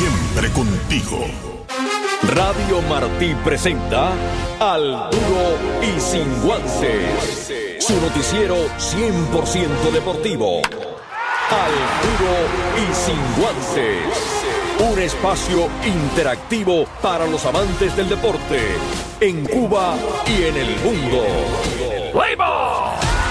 siempre contigo. Radio Martí presenta Al Duro y Sin Guantes, su noticiero 100% deportivo. Al Duro y Sin Guantes, un espacio interactivo para los amantes del deporte en Cuba y en el mundo. ¡Fuego!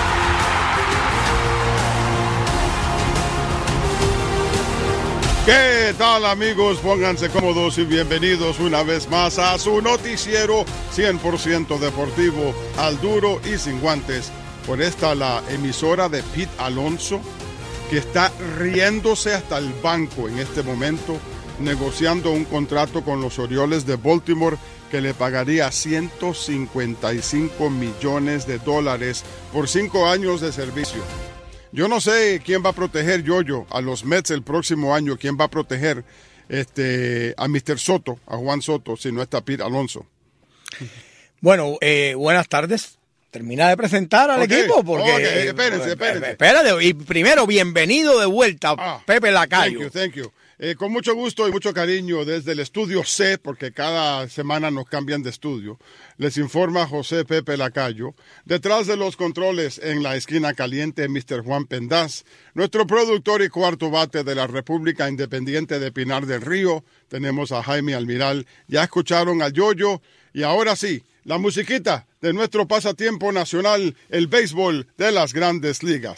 ¿Qué tal, amigos? Pónganse cómodos y bienvenidos una vez más a su noticiero 100% deportivo, Al Duro y Sin Guantes. Por esta, la emisora de Pete Alonso, que está riéndose hasta el banco en este momento, negociando un contrato con los Orioles de Baltimore que le pagaría $155 millones por 5 años de servicio. Yo no sé quién va a proteger, Yoyo, a los Mets el próximo año, quién va a proteger a Mr. Soto, a Juan Soto, si no está Pete Alonso. Bueno, buenas tardes. Termina de presentar al equipo porque... Espérense. Espérate, y primero, bienvenido de vuelta, Pepe Lacayo. Thank you. Con mucho gusto y mucho cariño desde el estudio C, porque cada semana nos cambian de estudio, les informa José Pepe Lacayo. Detrás de los controles, en la esquina caliente, Mr. Juan Pendaz, nuestro productor y cuarto bate de la República Independiente de Pinar del Río. Tenemos a Jaime Almiral. Ya escucharon a Yoyo. Y ahora sí, la musiquita de nuestro pasatiempo nacional, el béisbol de las Grandes Ligas.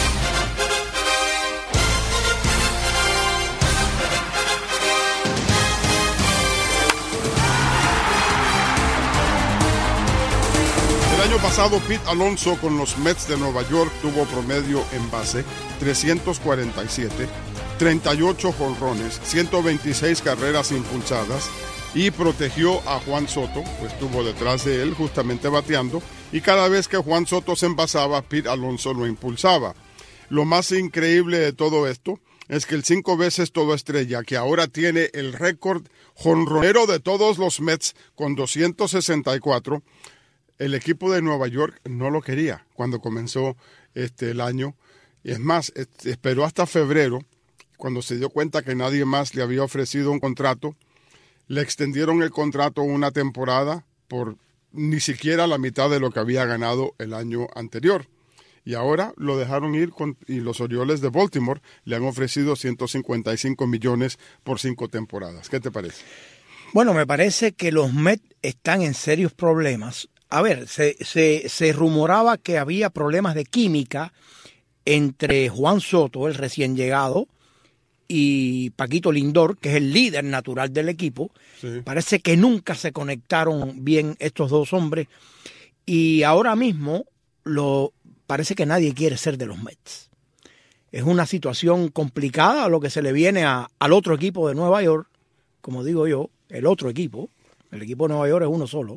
El año pasado, Pete Alonso con los Mets de Nueva York tuvo promedio en base 347, 38 jonrones, 126 carreras impulsadas y protegió a Juan Soto, pues estuvo detrás de él justamente bateando, y cada vez que Juan Soto se envasaba, Pete Alonso lo impulsaba. Lo más increíble de todo esto es que el 5 veces todoestrella, que ahora tiene el récord jonronero de todos los Mets con 264, el equipo de Nueva York no lo quería cuando comenzó el año. Y es más, esperó hasta febrero, cuando se dio cuenta que nadie más le había ofrecido un contrato. Le extendieron el contrato una temporada por ni siquiera la mitad de lo que había ganado el año anterior. Y ahora lo dejaron ir y los Orioles de Baltimore le han ofrecido $155 millones por 5 temporadas. ¿Qué te parece? Bueno, me parece que los Mets están en serios problemas. A ver, se rumoraba que había problemas de química entre Juan Soto, el recién llegado, y Paquito Lindor, que es el líder natural del equipo. Sí. Parece que nunca se conectaron bien estos dos hombres. Y ahora mismo parece que nadie quiere ser de los Mets. Es una situación complicada lo que se le viene al otro equipo de Nueva York. Como digo yo, el otro equipo. El equipo de Nueva York es uno solo.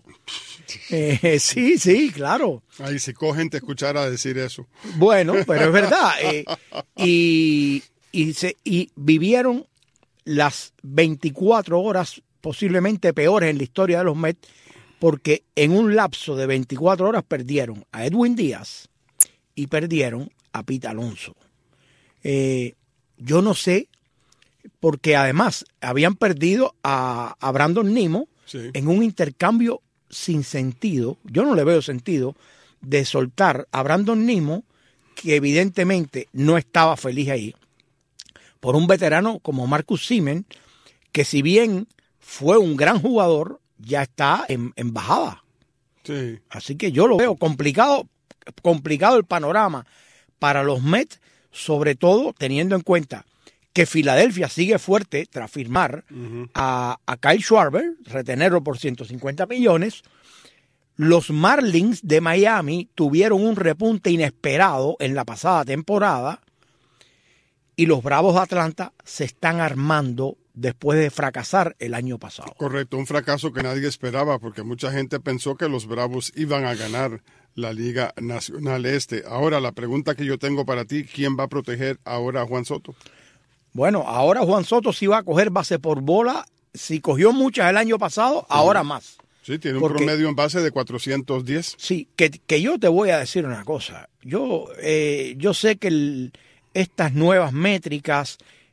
Sí, claro. Ay, si Cohen te escuchara decir eso. Bueno, pero es verdad. Y vivieron las 24 horas posiblemente peores en la historia de los Mets, porque en un lapso de 24 horas perdieron a Edwin Díaz y perdieron a Pete Alonso. Yo no sé, porque además habían perdido a Brandon Nimmo, sí, en un intercambio sin sentido. Yo no le veo sentido de soltar a Brandon Nimmo, que evidentemente no estaba feliz ahí, por un veterano como Marcus Semien, que si bien fue un gran jugador, ya está en bajada. Sí. Así que yo lo veo complicado el panorama para los Mets, sobre todo teniendo en cuenta que Filadelfia sigue fuerte tras firmar a Kyle Schwarber, retenerlo por $150 millones. Los Marlins de Miami tuvieron un repunte inesperado en la pasada temporada y los Bravos de Atlanta se están armando después de fracasar el año pasado. Correcto, un fracaso que nadie esperaba porque mucha gente pensó que los Bravos iban a ganar la Liga Nacional Este. Ahora, la pregunta que yo tengo para ti, ¿quién va a proteger ahora a Juan Soto? Bueno, ahora Juan Soto sí va a coger base por bola. Si cogió muchas el año pasado, sí, ahora más. Sí, tiene un promedio en base de 410. Sí, que yo te voy a decir una cosa. Yo sé que estas nuevas métricas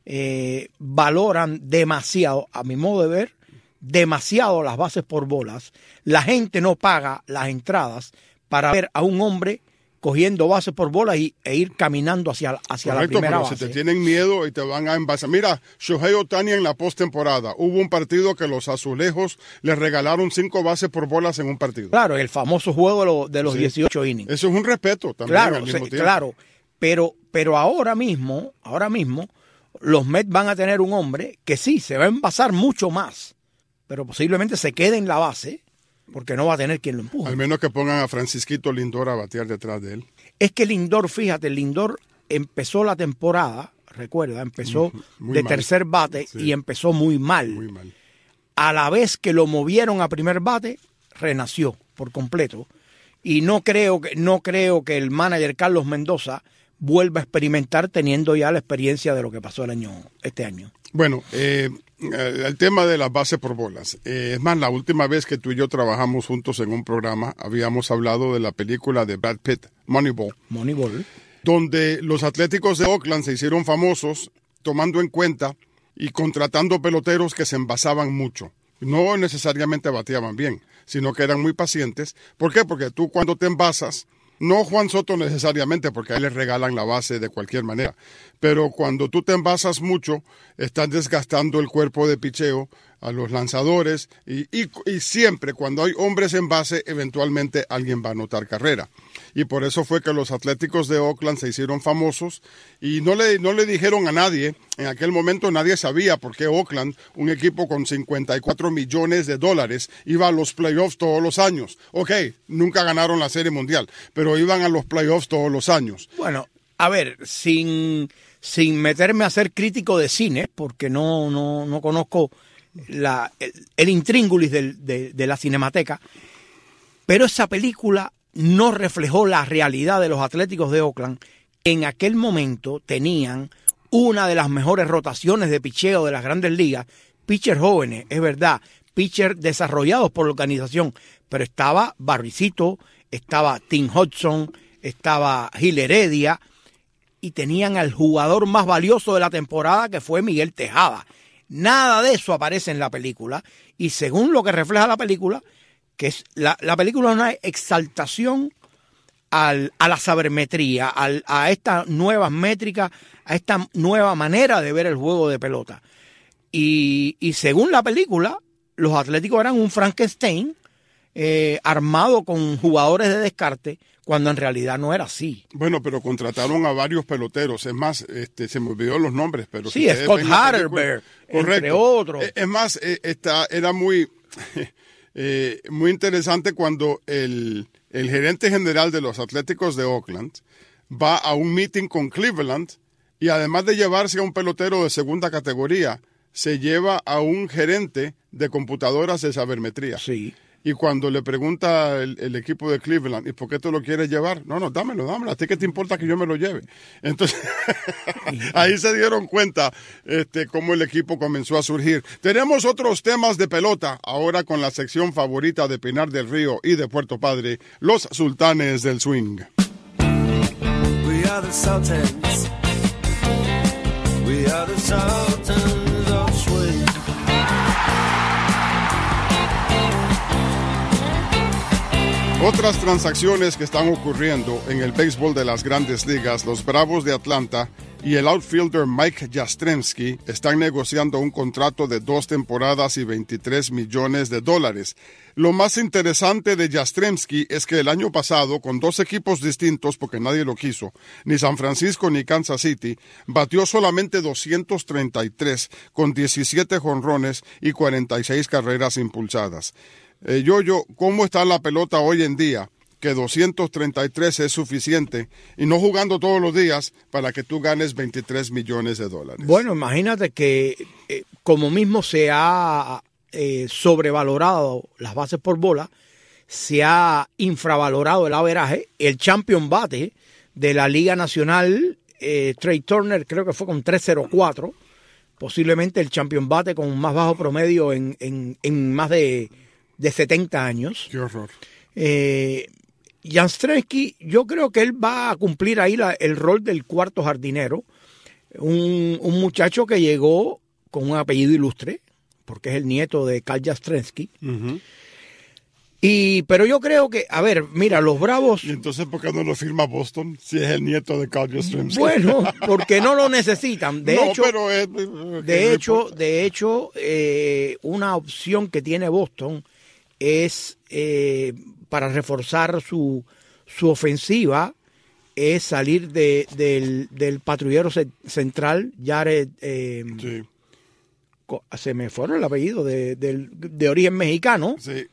valoran demasiado, a mi modo de ver, demasiado las bases por bolas. La gente no paga las entradas para ver a un hombre cogiendo bases por bolas e ir caminando hacia la primera base. Si te tienen miedo y te van a envasar. Mira, Shohei Ohtani en la postemporada. Hubo un partido que los Azulejos le regalaron 5 bases por bolas en un partido. Claro, el famoso juego de los 18 innings. Eso es un respeto también claro, al mismo tiempo. Claro, pero ahora mismo, los Mets van a tener un hombre que sí, se va a envasar mucho más, pero posiblemente se quede en la base porque no va a tener quien lo empuje. Al menos que pongan a Francisquito Lindor a batear detrás de él. Es que Lindor, fíjate, Lindor empezó la temporada, recuerda, empezó muy de mal. Tercer bate y empezó muy mal. Muy mal. A la vez que lo movieron a primer bate, renació por completo. Y no creo que el manager Carlos Mendoza vuelva a experimentar teniendo ya la experiencia de lo que pasó este año. Bueno, el tema de las bases por bolas. Es más, la última vez que tú y yo trabajamos juntos en un programa, habíamos hablado de la película de Brad Pitt, Moneyball. Donde los Atléticos de Oakland se hicieron famosos tomando en cuenta y contratando peloteros que se envasaban mucho. No necesariamente bateaban bien, sino que eran muy pacientes. ¿Por qué? Porque tú cuando te envasas, no Juan Soto necesariamente, porque a él le regalan la base de cualquier manera, pero cuando tú te envasas mucho, estás desgastando el cuerpo de picheo a los lanzadores y siempre cuando hay hombres en base, eventualmente alguien va a anotar carrera. Y por eso fue que los Atléticos de Oakland se hicieron famosos y no le dijeron a nadie, en aquel momento nadie sabía por qué Oakland, un equipo con $54 millones, iba a los playoffs todos los años. Ok, nunca ganaron la Serie Mundial, pero iban a los playoffs todos los años. Bueno, a ver, sin meterme a ser crítico de cine, porque no conozco el intríngulis de la Cinemateca, pero esa película no reflejó la realidad de los Atléticos de Oakland, que en aquel momento tenían una de las mejores rotaciones de picheo de las Grandes Ligas, pitchers jóvenes, es verdad, pitchers desarrollados por la organización, pero estaba Barricito, estaba Tim Hudson, estaba Gil Heredia, y tenían al jugador más valioso de la temporada, que fue Miguel Tejada. Nada de eso aparece en la película, y según lo que refleja la película, que es la película es una exaltación a la sabermetría, a estas nuevas métricas, a esta nueva manera de ver el juego de pelota. Y según la película, los Atléticos eran un Frankenstein armado con jugadores de descarte, cuando en realidad no era así. Bueno, pero contrataron a varios peloteros. Es más, se me olvidó los nombres, pero sí, si Scott Hatterberg, entre otros. Es más, era muy interesante cuando el gerente general de los Atléticos de Oakland va a un meeting con Cleveland y además de llevarse a un pelotero de segunda categoría, se lleva a un gerente de computadoras de sabermetría. Sí. Y cuando le pregunta el equipo de Cleveland, ¿y por qué tú lo quieres llevar? No, dámelo. ¿A ti qué te importa que yo me lo lleve? Entonces, ahí se dieron cuenta cómo el equipo comenzó a surgir. Tenemos otros temas de pelota, ahora con la sección favorita de Pinar del Río y de Puerto Padre, los Sultanes del Swing. We are the Sultans. We are the Sultans of Swing. Otras transacciones que están ocurriendo en el béisbol de las Grandes Ligas, los Bravos de Atlanta y el outfielder Mike Yastrzemski están negociando un contrato de 2 temporadas y $23 millones. Lo más interesante de Yastrzemski es que el año pasado, con 2 equipos distintos, porque nadie lo quiso, ni San Francisco ni Kansas City, batió solamente 233 con 17 jonrones y 46 carreras impulsadas. ¿Cómo está la pelota hoy en día? Que 233 es suficiente y no jugando todos los días para que tú ganes $23 millones. Bueno, imagínate que como mismo se ha sobrevalorado las bases por bola, se ha infravalorado el averaje. El champion bate de la Liga Nacional, Trey Turner, creo que fue con 3.04, posiblemente el champion bate con más bajo promedio en más de 70 años. Qué horror. Yastrzemski, yo creo que él va a cumplir ahí el rol del cuarto jardinero. un muchacho que llegó con un apellido ilustre, porque es el nieto de Carl Jastrzębski. Uh-huh. Pero yo creo que, a ver, mira, los Bravos... ¿Y entonces por qué no lo firma Boston si es el nieto de Carl Jastrzębski? Bueno, porque no lo necesitan. De hecho, una opción que tiene Boston es para reforzar su ofensiva, es salir del patrullero central, Jared... sí. Se me fueron el apellido, de origen mexicano. Sí.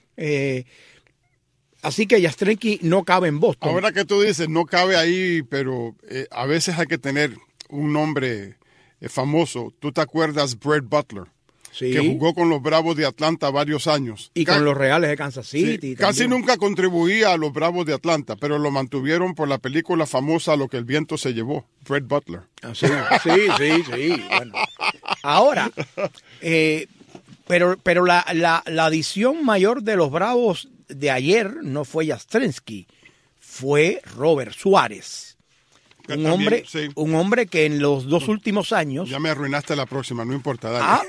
Así que Jastrzębski no cabe en Boston. Ahora que tú dices, no cabe ahí, pero a veces hay que tener un nombre famoso. ¿Tú te acuerdas Brett Butler? Sí. Que jugó con los Bravos de Atlanta varios años. Y con los Reales de Kansas City. Sí, casi nunca contribuía a los Bravos de Atlanta, pero lo mantuvieron por la película famosa Lo que el viento se llevó, Brett Butler. Sí. Bueno. Ahora, pero la adición mayor de los Bravos de ayer no fue Jastrzębski, fue Robert Suárez. Un hombre que en los 2 últimos años... Ya me arruinaste la próxima, no importa, dale.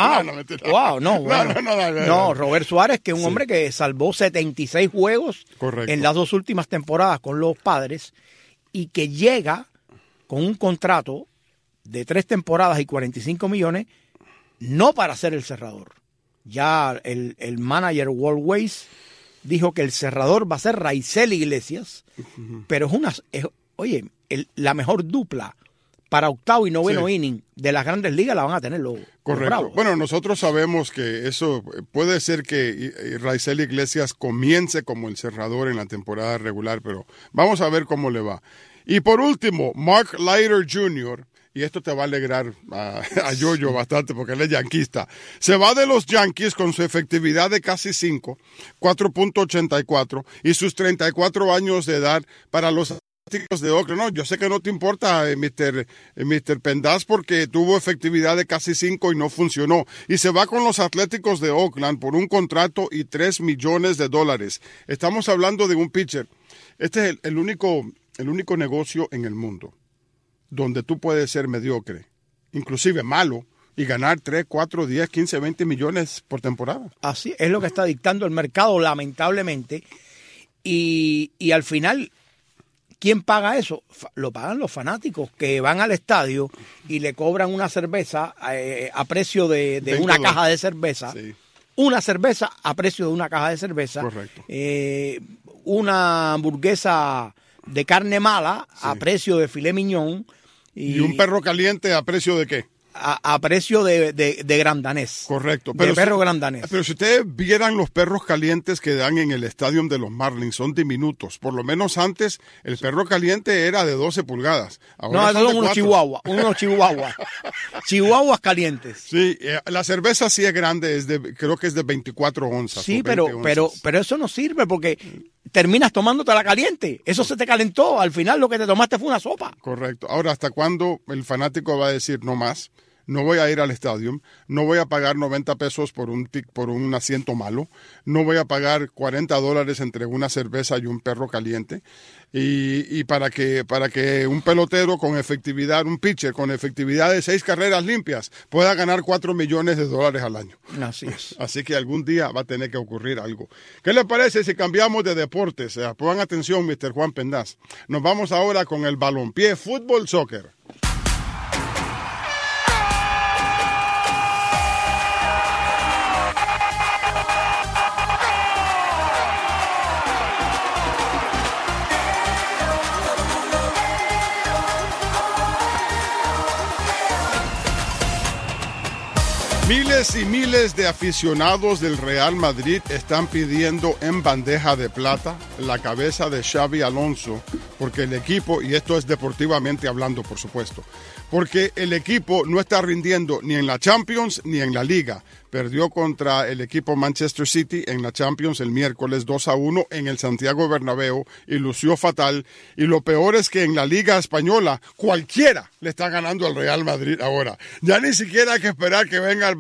No, Robert Suárez, que es un hombre que salvó 76 juegos Correcto. en las 2 últimas temporadas con los Padres y que llega con un contrato de 3 temporadas y 45 millones, no para ser el cerrador. Ya el manager Walt Weiss dijo que el cerrador va a ser Raisel Iglesias, pero es la mejor dupla para octavo y noveno inning de las Grandes Ligas la van a tener los Bravos. Bueno, nosotros sabemos que eso puede ser que Raisel Iglesias comience como el cerrador en la temporada regular, pero vamos a ver cómo le va. Y por último, Mark Leiter Jr., y esto te va a alegrar a Yoyo bastante porque él es yanquista. Se va de los Yankees con su efectividad de casi 5, 4.84 y sus 34 años de edad para los Atléticos de Oakland. No, yo sé que no te importa, Mr. Pendas, porque tuvo efectividad de casi 5 y no funcionó. Y se va con los Atléticos de Oakland por un contrato y $3 millones. Estamos hablando de un pitcher. Este es el único negocio en el mundo donde tú puedes ser mediocre, inclusive malo, y ganar 3, 4, 10, 15, 20 millones por temporada. Así es lo que está dictando el mercado, lamentablemente. Y al final, ¿quién paga eso? Lo pagan los fanáticos que van al estadio y le cobran una cerveza a precio de una caja de cerveza. Sí. Una cerveza a precio de una caja de cerveza. Correcto. Una hamburguesa de carne mala a precio de filet mignon. ¿Y un perro caliente a precio de qué? A precio de gran danés. Correcto. De perro gran danés. Pero si ustedes vieran los perros calientes que dan en el estadio de los Marlins, son diminutos. Por lo menos antes el perro caliente era de 12 pulgadas. Ahora son unos chihuahuas. Chihuahuas calientes. Sí, la cerveza sí es grande, creo que es de 24 onzas. Sí, pero eso no sirve porque terminas tomándote la caliente. Eso se te calentó. Al final lo que te tomaste fue una sopa. Correcto. Ahora, ¿hasta cuándo el fanático va a decir no más? No voy a ir al estadio, no voy a pagar 90 pesos por un asiento malo, no voy a pagar $40 entre una cerveza y un perro caliente. Y para que un pelotero con efectividad, un pitcher con efectividad de 6 carreras limpias, pueda ganar $4 millones al año. Así es. Así que algún día va a tener que ocurrir algo. ¿Qué le parece si cambiamos de deportes? Pongan atención, Mr. Juan Pendas. Nos vamos ahora con el balompié, fútbol, soccer. Miles y miles de aficionados del Real Madrid están pidiendo en bandeja de plata la cabeza de Xabi Alonso, porque el equipo, y esto es deportivamente hablando, por supuesto, porque el equipo no está rindiendo ni en la Champions ni en la Liga. Perdió contra el equipo Manchester City en la Champions el miércoles 2-1 en el Santiago Bernabéu y lució fatal. Y lo peor es que en la Liga Española cualquiera le está ganando al Real Madrid ahora. Ya ni siquiera hay que esperar que venga el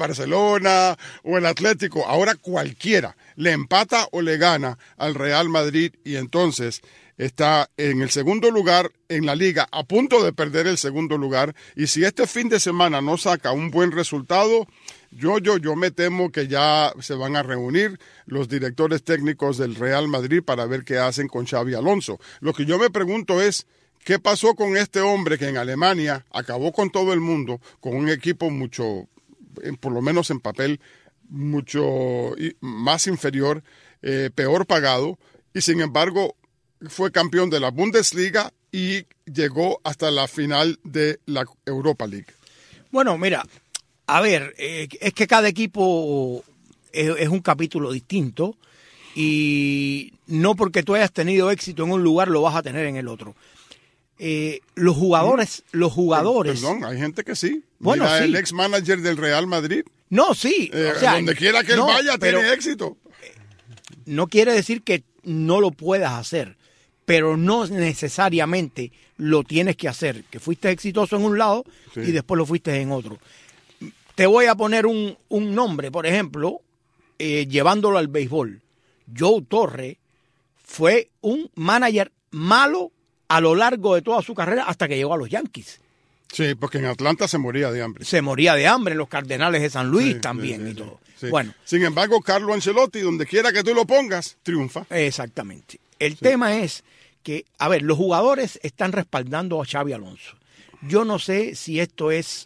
Barcelona o el Atlético. Ahora cualquiera le empata o le gana al Real Madrid y entonces está en el segundo lugar en la liga, a punto de perder el segundo lugar. Y si este fin de semana no saca un buen resultado, yo me temo que ya se van a reunir los directores técnicos del Real Madrid para ver qué hacen con Xabi Alonso. Lo que yo me pregunto es, ¿qué pasó con este hombre que en Alemania acabó con todo el mundo, con un equipo mucho, por lo menos en papel, mucho más inferior, peor pagado, y sin embargo fue campeón de la Bundesliga y llegó hasta la final de la Europa League? Bueno, mira, a ver, es que cada equipo es un capítulo distinto y no porque tú hayas tenido éxito en un lugar lo vas a tener en el otro. Los jugadores. Perdón, hay gente que sí. Bueno, mira, sí. el ex manager del Real Madrid. No, sí. O sea, donde quiera que él vaya tiene éxito. No quiere decir que no lo puedas hacer, pero no necesariamente lo tienes que hacer. Que fuiste exitoso en un lado y después lo fuiste en otro. Te voy a poner un nombre, por ejemplo, llevándolo al béisbol. Joe Torre fue un manager malo a lo largo de toda su carrera hasta que llegó a los Yankees. Sí, porque en Atlanta se moría de hambre. Se moría de hambre, en los Cardenales de San Luis también y todo. Sí. Bueno, sin embargo, Carlo Ancelotti, donde quiera que tú lo pongas, triunfa. Exactamente. El tema es que, a ver, los jugadores están respaldando a Xabi Alonso. Yo no sé si esto es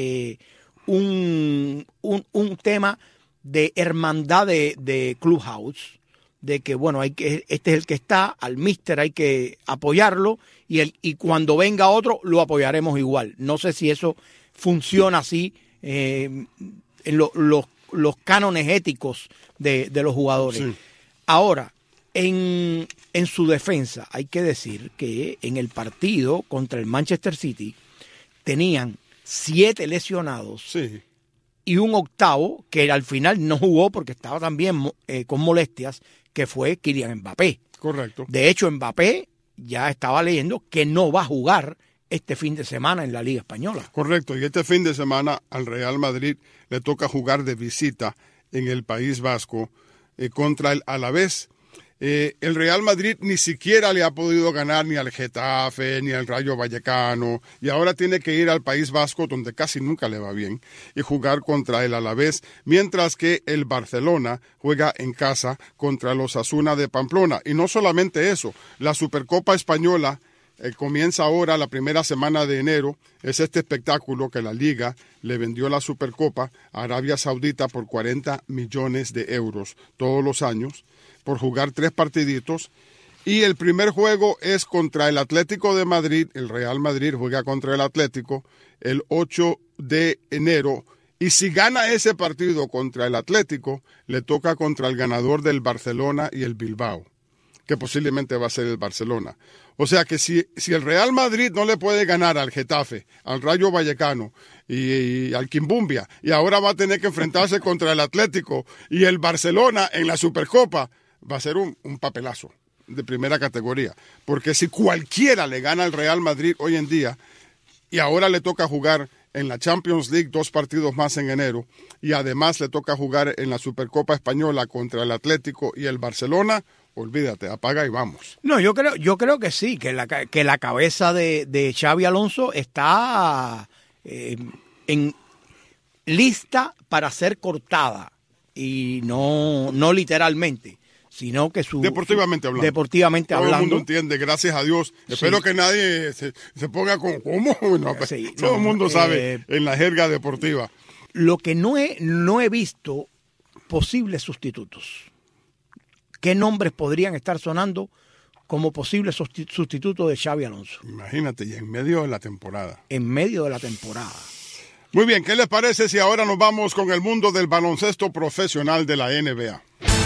un tema de hermandad de Clubhouse, de que, bueno, este es el que está, al míster hay que apoyarlo y cuando venga otro lo apoyaremos igual. No sé si eso funciona así en los cánones éticos de los jugadores. Sí. Ahora, en su defensa, hay que decir que en el partido contra el Manchester City tenían 7 lesionados. Sí. Y un octavo que al final no jugó porque estaba también con molestias, que fue Kylian Mbappé. Correcto. De hecho, Mbappé ya estaba leyendo que no va a jugar este fin de semana en la Liga Española. Correcto, y este fin de semana al Real Madrid le toca jugar de visita en el País Vasco contra el Alavés. El Real Madrid ni siquiera le ha podido ganar ni al Getafe, ni al Rayo Vallecano, y ahora tiene que ir al País Vasco, donde casi nunca le va bien, y jugar contra el Alavés, mientras que el Barcelona juega en casa contra los Osasuna de Pamplona. Y no solamente eso, la Supercopa Española comienza ahora la primera semana de enero. Es este espectáculo que la Liga le vendió la Supercopa a Arabia Saudita por 40 millones de euros todos los años, por jugar 3 partiditos, y el primer juego es contra el Atlético de Madrid. El Real Madrid juega contra el Atlético el 8 de enero, y si gana ese partido contra el Atlético, le toca contra el ganador del Barcelona y el Bilbao, que posiblemente va a ser el Barcelona. O sea que si el Real Madrid no le puede ganar al Getafe, al Rayo Vallecano y al Quimbumbia, y ahora va a tener que enfrentarse contra el Atlético y el Barcelona en la Supercopa, va a ser un papelazo de primera categoría. Porque si cualquiera le gana al Real Madrid hoy en día, y ahora le toca jugar en la Champions League 2 partidos más en enero, y además le toca jugar en la Supercopa Española contra el Atlético y el Barcelona, olvídate, apaga y vamos. No, yo creo que sí, que la cabeza de Xabi Alonso está lista para ser cortada, y no literalmente, sino que deportivamente hablando. Todo el mundo entiende, gracias a Dios. Sí. Espero que nadie se ponga con ¿cómo? No, sí, todo el mundo sabe en la jerga deportiva. Lo que no he visto posibles sustitutos. ¿Qué nombres podrían estar sonando como posibles sustitutos de Xabi Alonso? Imagínate, y en medio de la temporada. En medio de la temporada. Muy bien, ¿qué les parece si ahora nos vamos con el mundo del baloncesto profesional de la NBA?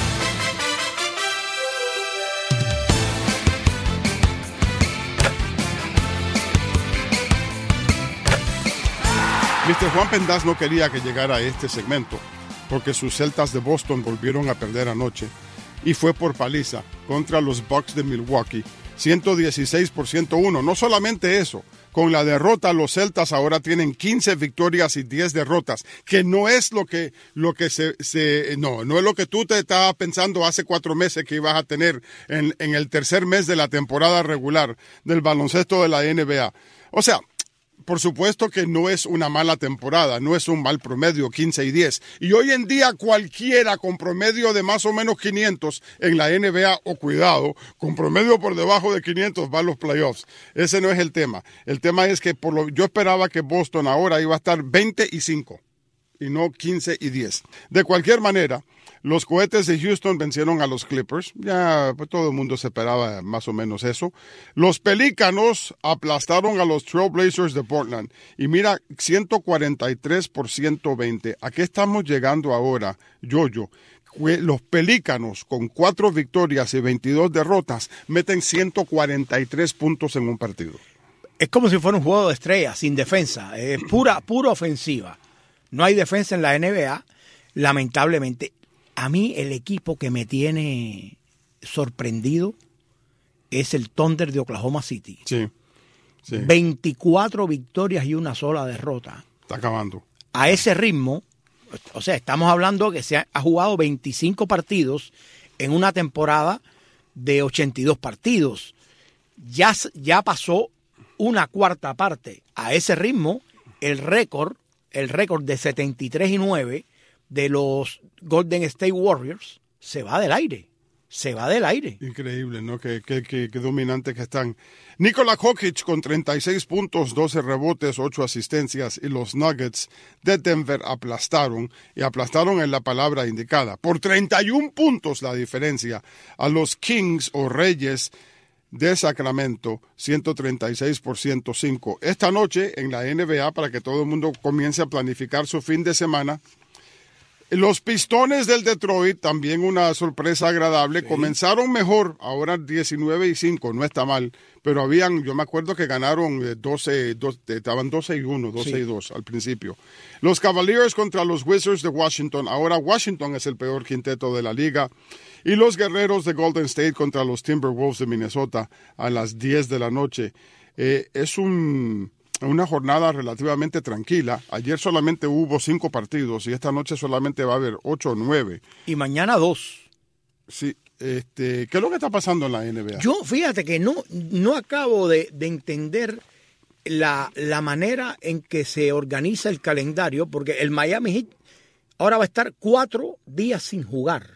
Mr. Juan Pendas no quería que llegara a este segmento porque sus Celtas de Boston volvieron a perder anoche y fue por paliza contra los Bucks de Milwaukee 116 por 101. No solamente eso, con la derrota los Celtas ahora tienen 15 victorias y 10 derrotas, que no es no es lo que tú te estabas pensando hace 4 meses que ibas a tener en el tercer mes de la temporada regular del baloncesto de la NBA. O sea, por supuesto que no es una mala temporada, no es un mal promedio, 15 y 10. Y hoy en día cualquiera con promedio de más o menos 500 en la NBA, o cuidado, con promedio por debajo de 500 va a los playoffs. Ese no es el tema. El tema es que yo esperaba que Boston ahora iba a estar 20 y 5 y no 15 y 10. De cualquier manera, los Cohetes de Houston vencieron a los Clippers. Ya pues, todo el mundo se esperaba más o menos eso. Los Pelícanos aplastaron a los Trail Blazers de Portland. Y mira, 143 por 120. ¿A qué estamos llegando ahora, Yoyo? Los Pelícanos, con 4 victorias y 22 derrotas, meten 143 puntos en un partido. Es como si fuera un juego de estrellas, sin defensa. Es pura ofensiva. No hay defensa en la NBA, lamentablemente. A mí el equipo que me tiene sorprendido es el Thunder de Oklahoma City. Sí. 24 victorias y una sola derrota. Está acabando. A ese ritmo, o sea, estamos hablando que se ha jugado 25 partidos en una temporada de 82 partidos. Ya pasó una cuarta parte. A ese ritmo, el récord de 73-9 de los Golden State Warriors se va del aire. Increíble, ¿no? Qué dominantes que están. Nikola Jokic con 36 puntos, 12 rebotes, 8 asistencias, y los Nuggets de Denver aplastaron en la palabra indicada. Por 31 puntos la diferencia a los Kings o Reyes de Sacramento, 136 por 105. Esta noche en la NBA, para que todo el mundo comience a planificar su fin de semana, los Pistones del Detroit, también una sorpresa agradable, sí. Comenzaron mejor, ahora 19-5, no está mal, pero yo me acuerdo que ganaron estaban 12-1, 12-2 al principio. Los Cavaliers contra los Wizards de Washington, ahora Washington es el peor quinteto de la liga. Y los Guerreros de Golden State contra los Timberwolves de Minnesota a las 10 de la noche. Es una jornada relativamente tranquila. Ayer solamente hubo 5 partidos y esta noche solamente va a haber 8 o 9. Y mañana 2. Sí. ¿Qué es lo que está pasando en la NBA? Yo, fíjate que no acabo de entender la manera en que se organiza el calendario, porque el Miami Heat ahora va a estar 4 días sin jugar.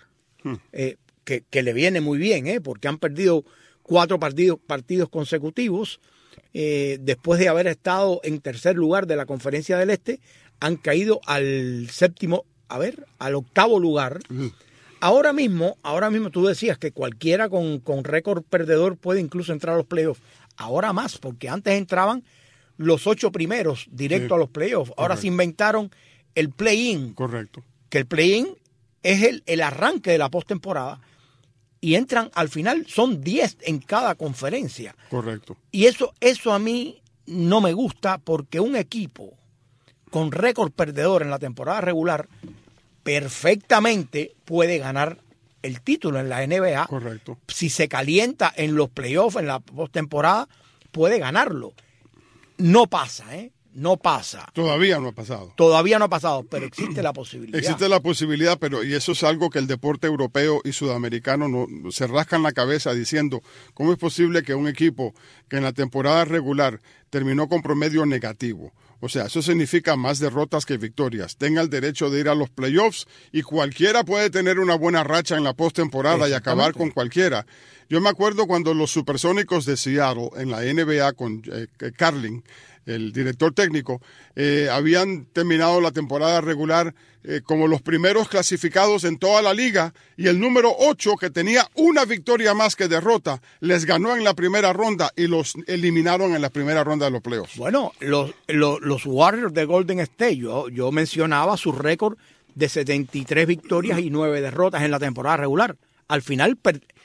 Que le viene muy bien, porque han perdido 4 partidos consecutivos. Después de haber estado en tercer lugar de la Conferencia del Este, han caído al octavo lugar. Ahora mismo tú decías que cualquiera con récord perdedor puede incluso entrar a los playoffs. Ahora más, porque antes entraban los 8 primeros directo a los playoffs. Ahora se inventaron el play-in. Correcto. Que el play-in es el arranque de la postemporada. Y entran al final, son 10 en cada conferencia. Correcto. Y eso a mí no me gusta, porque un equipo con récord perdedor en la temporada regular perfectamente puede ganar el título en la NBA. Correcto. Si se calienta en los playoffs, en la postemporada, puede ganarlo. No pasa, No pasa. Todavía no ha pasado. Todavía no ha pasado, pero existe la posibilidad. Existe la posibilidad, y eso es algo que el deporte europeo y sudamericano no se rascan la cabeza diciendo, ¿cómo es posible que un equipo que en la temporada regular terminó con promedio negativo? O sea, eso significa más derrotas que victorias. Tenga el derecho de ir a los playoffs, y cualquiera puede tener una buena racha en la postemporada y acabar con cualquiera. Yo me acuerdo cuando los Supersónicos de Seattle en la NBA con Carlin, el director técnico, habían terminado la temporada regular como los primeros clasificados en toda la liga, y el número 8, que tenía una victoria más que derrota, les ganó en la primera ronda y los eliminaron en la primera ronda de los playoffs. Bueno, los Warriors de Golden State, yo mencionaba su récord de 73 victorias y 9 derrotas en la temporada regular. Al final,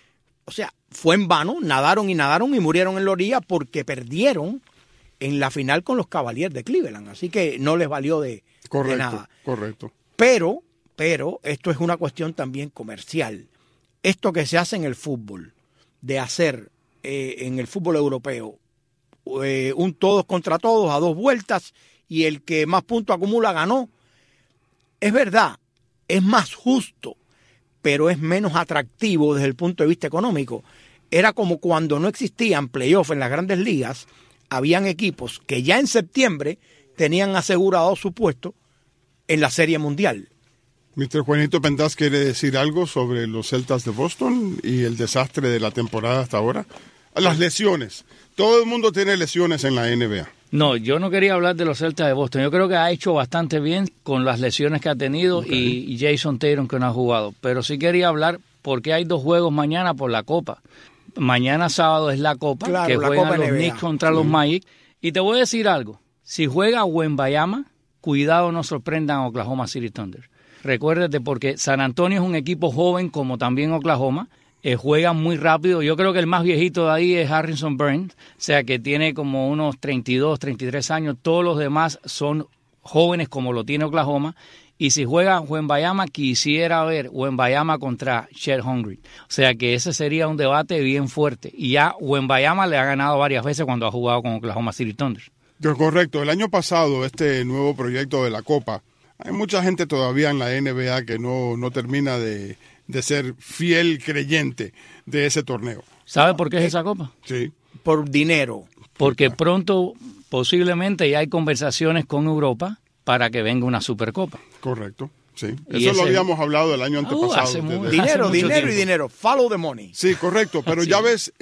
fue en vano, nadaron y murieron en la orilla, porque perdieron en la final con los Cavaliers de Cleveland, así que no les valió de nada. Correcto. Pero esto es una cuestión también comercial. Esto que se hace en el fútbol, de hacer en el fútbol europeo. Un todos contra todos a 2 vueltas y el que más puntos acumula ganó. Es verdad, es más justo, pero es menos atractivo desde el punto de vista económico. Era como cuando no existían playoffs en las grandes ligas, habían equipos que ya en septiembre tenían asegurado su puesto en la Serie Mundial. Mr. Juanito Pendas, ¿quiere decir algo sobre los Celtas de Boston y el desastre de la temporada hasta ahora? Las lesiones. Todo el mundo tiene lesiones en la NBA. No, yo no quería hablar de los Celtas de Boston. Yo creo que ha hecho bastante bien con las lesiones que ha tenido y Jason Tatum que no ha jugado. Pero sí quería hablar porque hay 2 juegos mañana por la Copa. Mañana sábado es la Copa, claro, que juegan Copa los NBA. Knicks contra los Magic. Y te voy a decir algo. Si juega Wembanyama, cuidado no sorprendan a Oklahoma City Thunder. Recuérdate porque San Antonio es un equipo joven como también Oklahoma. Juegan muy rápido. Yo creo que el más viejito de ahí es Harrison Barnes, o sea que tiene como unos 32, 33 años. Todos los demás son jóvenes como lo tiene Oklahoma. Y si juega Wembanyama, quisiera ver Wembanyama contra Chet Holmgren. O sea que ese sería un debate bien fuerte. Y ya Wembanyama le ha ganado varias veces cuando ha jugado con Oklahoma City Thunder. Correcto. El año pasado, este nuevo proyecto de la Copa, hay mucha gente todavía en la NBA que no termina de ser fiel creyente de ese torneo. ¿Sabe por qué es esa Copa? Sí. Por dinero. Porque pronto, posiblemente, ya hay conversaciones con Europa para que venga una Supercopa. Correcto, sí. Eso lo habíamos hablado el año antepasado. Dinero y dinero. Follow the money. Sí, correcto. Pero sí. Ya ves,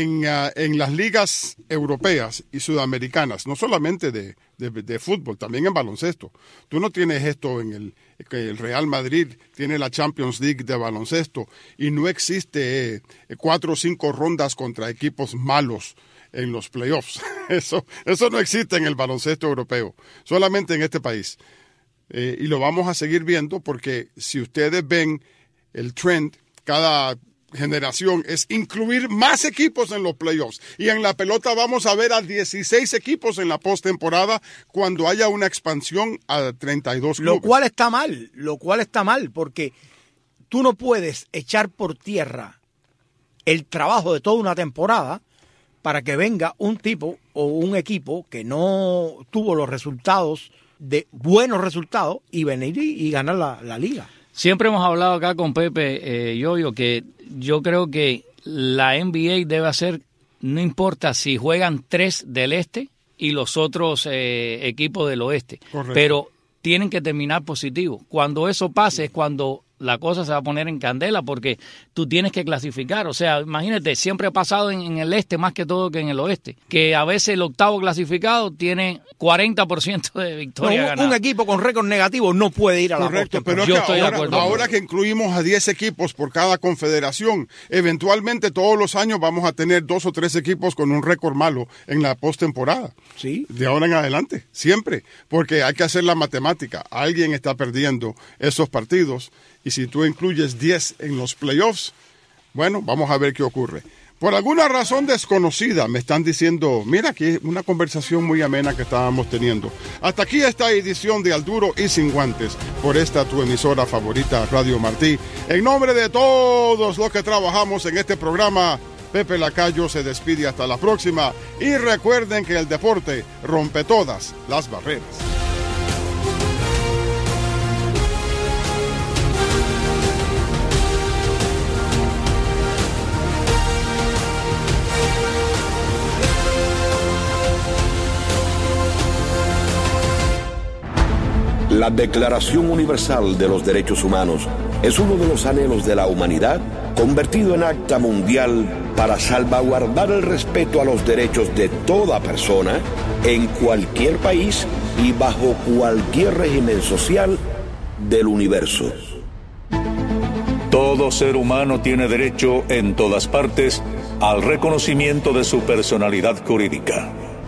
en las ligas europeas y sudamericanas, no solamente de fútbol, también en baloncesto. Tú no tienes esto que el Real Madrid tiene la Champions League de baloncesto y no existe 4 o 5 rondas contra equipos malos en los playoffs. Eso no existe en el baloncesto europeo, solamente en este país. Y lo vamos a seguir viendo porque si ustedes ven el trend, cada generación es incluir más equipos en los playoffs. Y en la pelota vamos a ver a 16 equipos en la postemporada cuando haya una expansión a 32 clubes. Lo cual está mal, porque tú no puedes echar por tierra el trabajo de toda una temporada para que venga un tipo o un equipo que no tuvo los resultados, buenos resultados, y venir y ganar la liga. Siempre hemos hablado acá con Pepe Yoyo que yo creo que la NBA debe hacer, no importa si juegan 3 del este y los otros equipos del oeste. Correcto. Pero tienen que terminar positivo. Cuando eso pase es cuando la cosa se va a poner en candela porque tú tienes que clasificar. O sea, imagínate, siempre ha pasado en el este más que todo que en el oeste, que a veces el octavo clasificado tiene 40% de victoria ganada. Un equipo con récord negativo no puede ir a la Correcto, pero yo estoy de acuerdo. Ahora que incluimos a 10 equipos por cada confederación, eventualmente todos los años vamos a tener 2 o 3 equipos con un récord malo en la postemporada. Sí. De ahora en adelante, siempre, porque hay que hacer la matemática. Alguien está perdiendo esos partidos. Y si tú incluyes 10 en los playoffs, bueno, vamos a ver qué ocurre. Por alguna razón desconocida me están diciendo, mira aquí una conversación muy amena que estábamos teniendo. Hasta aquí esta edición de Al Duro y Sin Guantes, por esta tu emisora favorita, Radio Martí. En nombre de todos los que trabajamos en este programa, Pepe Lacayo se despide hasta la próxima. Y recuerden que el deporte rompe todas las barreras. La Declaración Universal de los Derechos Humanos es uno de los anhelos de la humanidad convertido en acta mundial para salvaguardar el respeto a los derechos de toda persona en cualquier país y bajo cualquier régimen social del universo. Todo ser humano tiene derecho en todas partes al reconocimiento de su personalidad jurídica.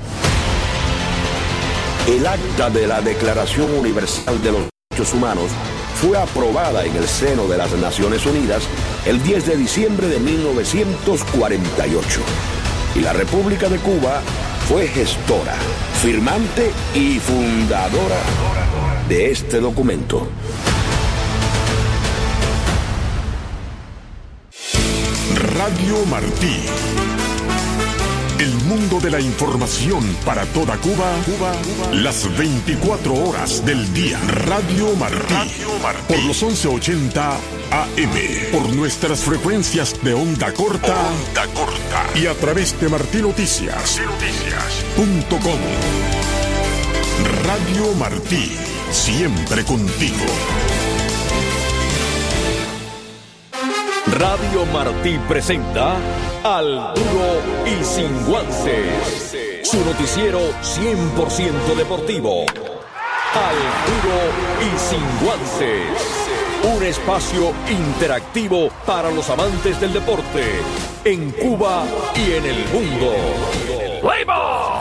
El acta de la Declaración Universal de los Derechos Humanos fue aprobada en el seno de las Naciones Unidas el 10 de diciembre de 1948. Y la República de Cuba fue gestora, firmante y fundadora de este documento. Radio Martí. El mundo de la información para toda Cuba, las 24 horas del día. Radio Martí. Por los 1180 AM. Por nuestras frecuencias de onda corta. Y a través de martinoticias.com. Radio Martí. Siempre contigo. Radio Martí presenta Al Duro y Sin Guantes, su noticiero 100% deportivo. Al Duro y Sin Guantes, un espacio interactivo para los amantes del deporte en Cuba y en el mundo. ¡Viva!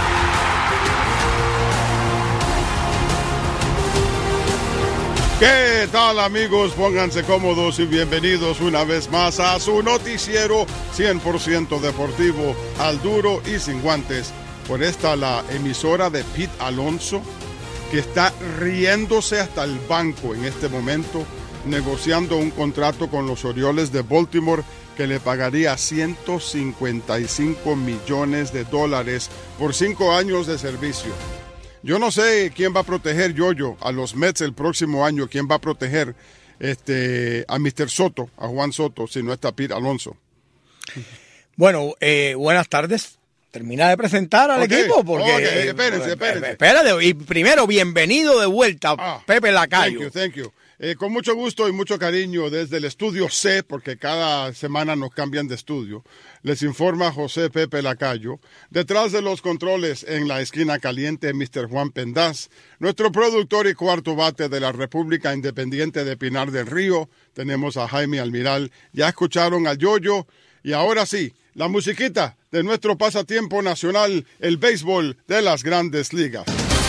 ¿Qué tal, amigos? Pónganse cómodos y bienvenidos una vez más a su noticiero 100% deportivo, Al Duro y Sin Guantes. Por esta, la emisora de Pete Alonso, que está riéndose hasta el banco en este momento, negociando un contrato con los Orioles de Baltimore que le pagaría $155 millones por 5 años de servicio. Yo no sé quién va a proteger, Yoyo, a los Mets el próximo año, quién va a proteger a Mr. Soto, a Juan Soto, si no está Pete Alonso. Bueno, buenas tardes. Termina de presentar al equipo porque... Espérense. Espérate, y primero, bienvenido de vuelta, Pepe Lacayo. Thank you. Con mucho gusto y mucho cariño desde el estudio C, porque cada semana nos cambian de estudio, les informa José Pepe Lacayo. Detrás de los controles, en la esquina caliente, Mr. Juan Pendaz, nuestro productor y cuarto bate de la República Independiente de Pinar del Río. Tenemos a Jaime Almiral, ya escucharon a Yoyo, y ahora sí, la musiquita de nuestro pasatiempo nacional, el béisbol de las Grandes Ligas.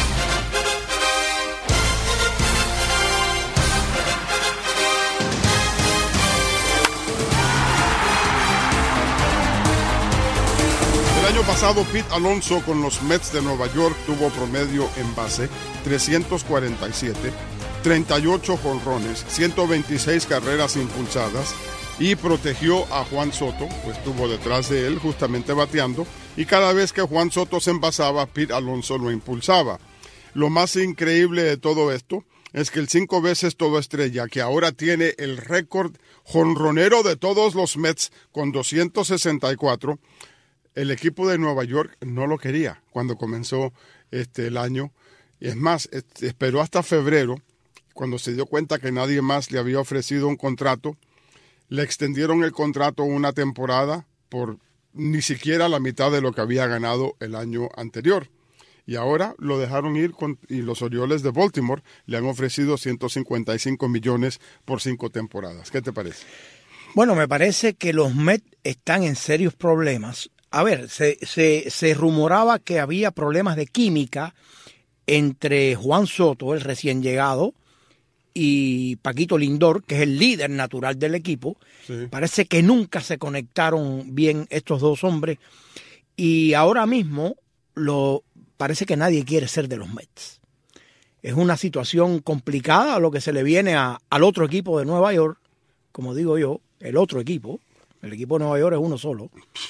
El año pasado, Pete Alonso con los Mets de Nueva York tuvo promedio en base 347, 38 jonrones, 126 carreras impulsadas y protegió a Juan Soto, pues estuvo detrás de él justamente bateando, y cada vez que Juan Soto se envasaba, Pete Alonso lo impulsaba. Lo más increíble de todo esto es que el 5 veces todoestrella, que ahora tiene el récord jonronero de todos los Mets con 264, el equipo de Nueva York no lo quería cuando comenzó el año. Es más, esperó hasta febrero, cuando se dio cuenta que nadie más le había ofrecido un contrato. Le extendieron el contrato una temporada por ni siquiera la mitad de lo que había ganado el año anterior. Y ahora lo dejaron ir y los Orioles de Baltimore le han ofrecido $155 millones por 5 temporadas. ¿Qué te parece? Bueno, me parece que los Mets están en serios problemas. A ver, se rumoraba que había problemas de química entre Juan Soto, el recién llegado, y Paquito Lindor, que es el líder natural del equipo. Sí. Parece que nunca se conectaron bien estos dos hombres y ahora mismo parece que nadie quiere ser de los Mets. Es una situación complicada lo que se le viene al otro equipo de Nueva York, como digo yo, el otro equipo. El equipo de Nueva York es uno solo.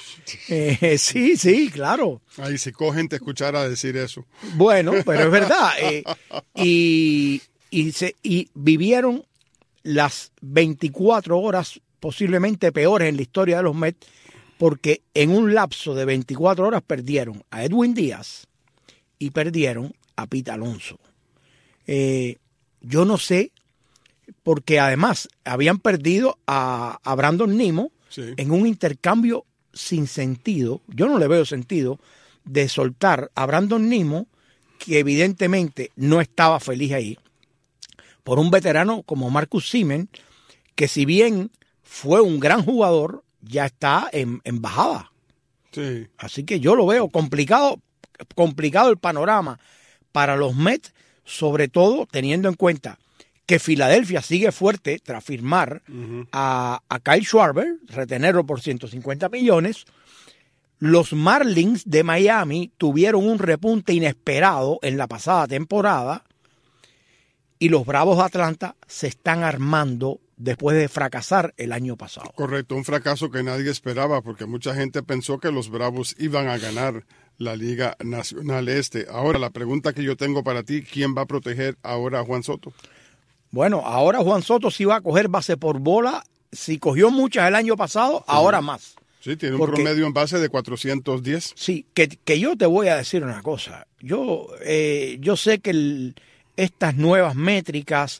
Sí, claro. Ay, si cogen te escuchara decir eso. Bueno, pero es verdad. Y vivieron las 24 horas posiblemente peores en la historia de los Mets, porque en un lapso de 24 horas perdieron a Edwin Díaz y perdieron a Pete Alonso. Yo no sé, porque además habían perdido a Brandon Nimmo, sí, en un intercambio sin sentido. Yo no le veo sentido de soltar a Brandon Nimmo, que evidentemente no estaba feliz ahí, por un veterano como Marcus Semien, que si bien fue un gran jugador, ya está en bajada. Sí. Así que yo lo veo complicado el panorama para los Mets, sobre todo teniendo en cuenta que Filadelfia sigue fuerte tras firmar a Kyle Schwarber, retenerlo por 150 millones. Los Marlins de Miami tuvieron un repunte inesperado en la pasada temporada y los Bravos de Atlanta se están armando después de fracasar el año pasado. Correcto, un fracaso que nadie esperaba porque mucha gente pensó que los Bravos iban a ganar la Liga Nacional Este. Ahora, la pregunta que yo tengo para ti, ¿quién va a proteger ahora a Juan Soto? Bueno, ahora Juan Soto sí va a coger base por bola. Si cogió muchas el año pasado, ahora más. Sí, tiene un promedio en base de 410. Sí, que yo te voy a decir una cosa. Yo sé que estas nuevas métricas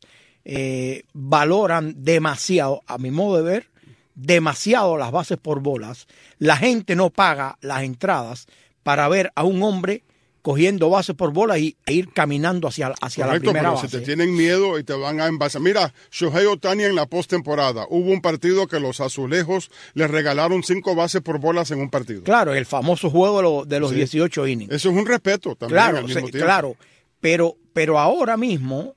valoran demasiado, a mi modo de ver, demasiado las bases por bolas. La gente no paga las entradas para ver a un hombre cogiendo bases por bolas e ir caminando hacia la primera base. Si te tienen miedo y te van a envasar. Mira, Shohei Ohtani en la postemporada. Hubo un partido que los Azulejos le regalaron 5 bases por bolas en un partido. Claro, el famoso juego de los 18 innings. Eso es un respeto también al mismo tiempo. Claro, pero ahora mismo,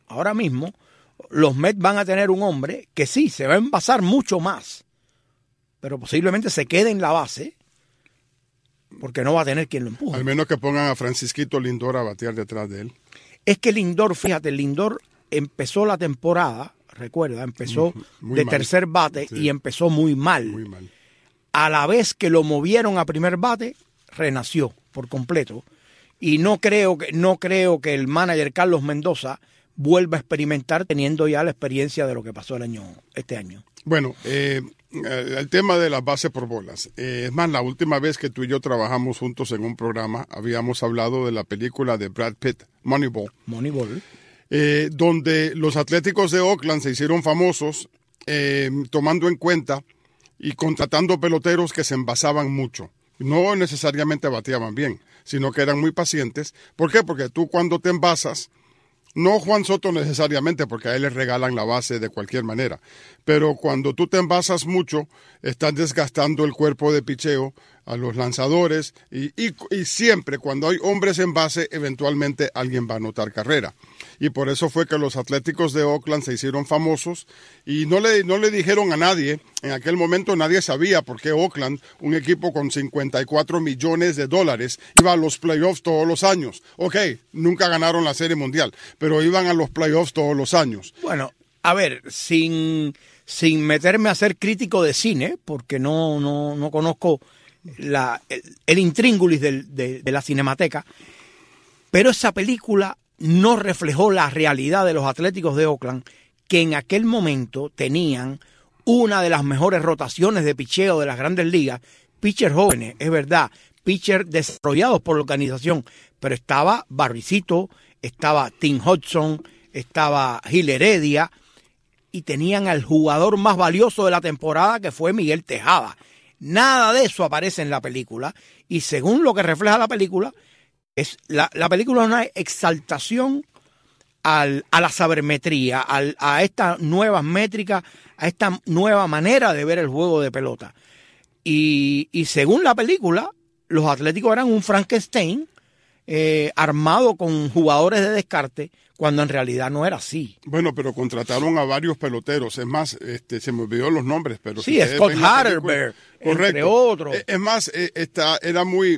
los Mets van a tener un hombre que sí, se va a envasar mucho más, pero posiblemente se quede en la base porque no va a tener quien lo empuje. Al menos que pongan a Francisquito Lindor a batear detrás de él. Es que Lindor, fíjate, Lindor empezó la temporada, recuerda, empezó de tercer bate y empezó muy mal. Muy mal. A la vez que lo movieron a primer bate, renació por completo. Y no creo que el manager Carlos Mendoza vuelva a experimentar teniendo ya la experiencia de lo que pasó este año. Bueno, el tema de las bases por bolas. Es más, la última vez que tú y yo trabajamos juntos en un programa, habíamos hablado de la película de Brad Pitt, Moneyball. Donde los Atléticos de Oakland se hicieron famosos tomando en cuenta y contratando peloteros que se envasaban mucho. No necesariamente bateaban bien, sino que eran muy pacientes. ¿Por qué? Porque tú cuando te envasas, no Juan Soto necesariamente, porque a él le regalan la base de cualquier manera, pero cuando tú te envasas mucho, estás desgastando el cuerpo de picheo a los lanzadores y siempre cuando hay hombres en base, eventualmente alguien va a anotar carrera. Y por eso fue que los Atléticos de Oakland se hicieron famosos y no le dijeron a nadie, en aquel momento nadie sabía por qué Oakland, un equipo con $54 millones, iba a los playoffs todos los años. Ok, nunca ganaron la Serie Mundial, pero iban a los playoffs todos los años. Bueno, a ver, sin meterme a ser crítico de cine, porque no conozco el intríngulis de la Cinemateca, pero esa película no reflejó la realidad de los Atléticos de Oakland, que en aquel momento tenían una de las mejores rotaciones de picheo de las Grandes Ligas, pitchers jóvenes, es verdad, pitchers desarrollados por la organización, pero estaba Barricito, estaba Tim Hudson, estaba Gil Heredia, y tenían al jugador más valioso de la temporada, que fue Miguel Tejada. Nada de eso aparece en la película, y según lo que refleja la película, la película es una exaltación a la sabermetría, a estas nuevas métricas, a esta nueva manera de ver el juego de pelota. Y según la película, los Atléticos eran un Frankenstein armado con jugadores de descarte, cuando en realidad no era así. Bueno, pero contrataron a varios peloteros. Es más, se me olvidó los nombres, pero sí, Scott Hatterberg, entre otros. Es más, era muy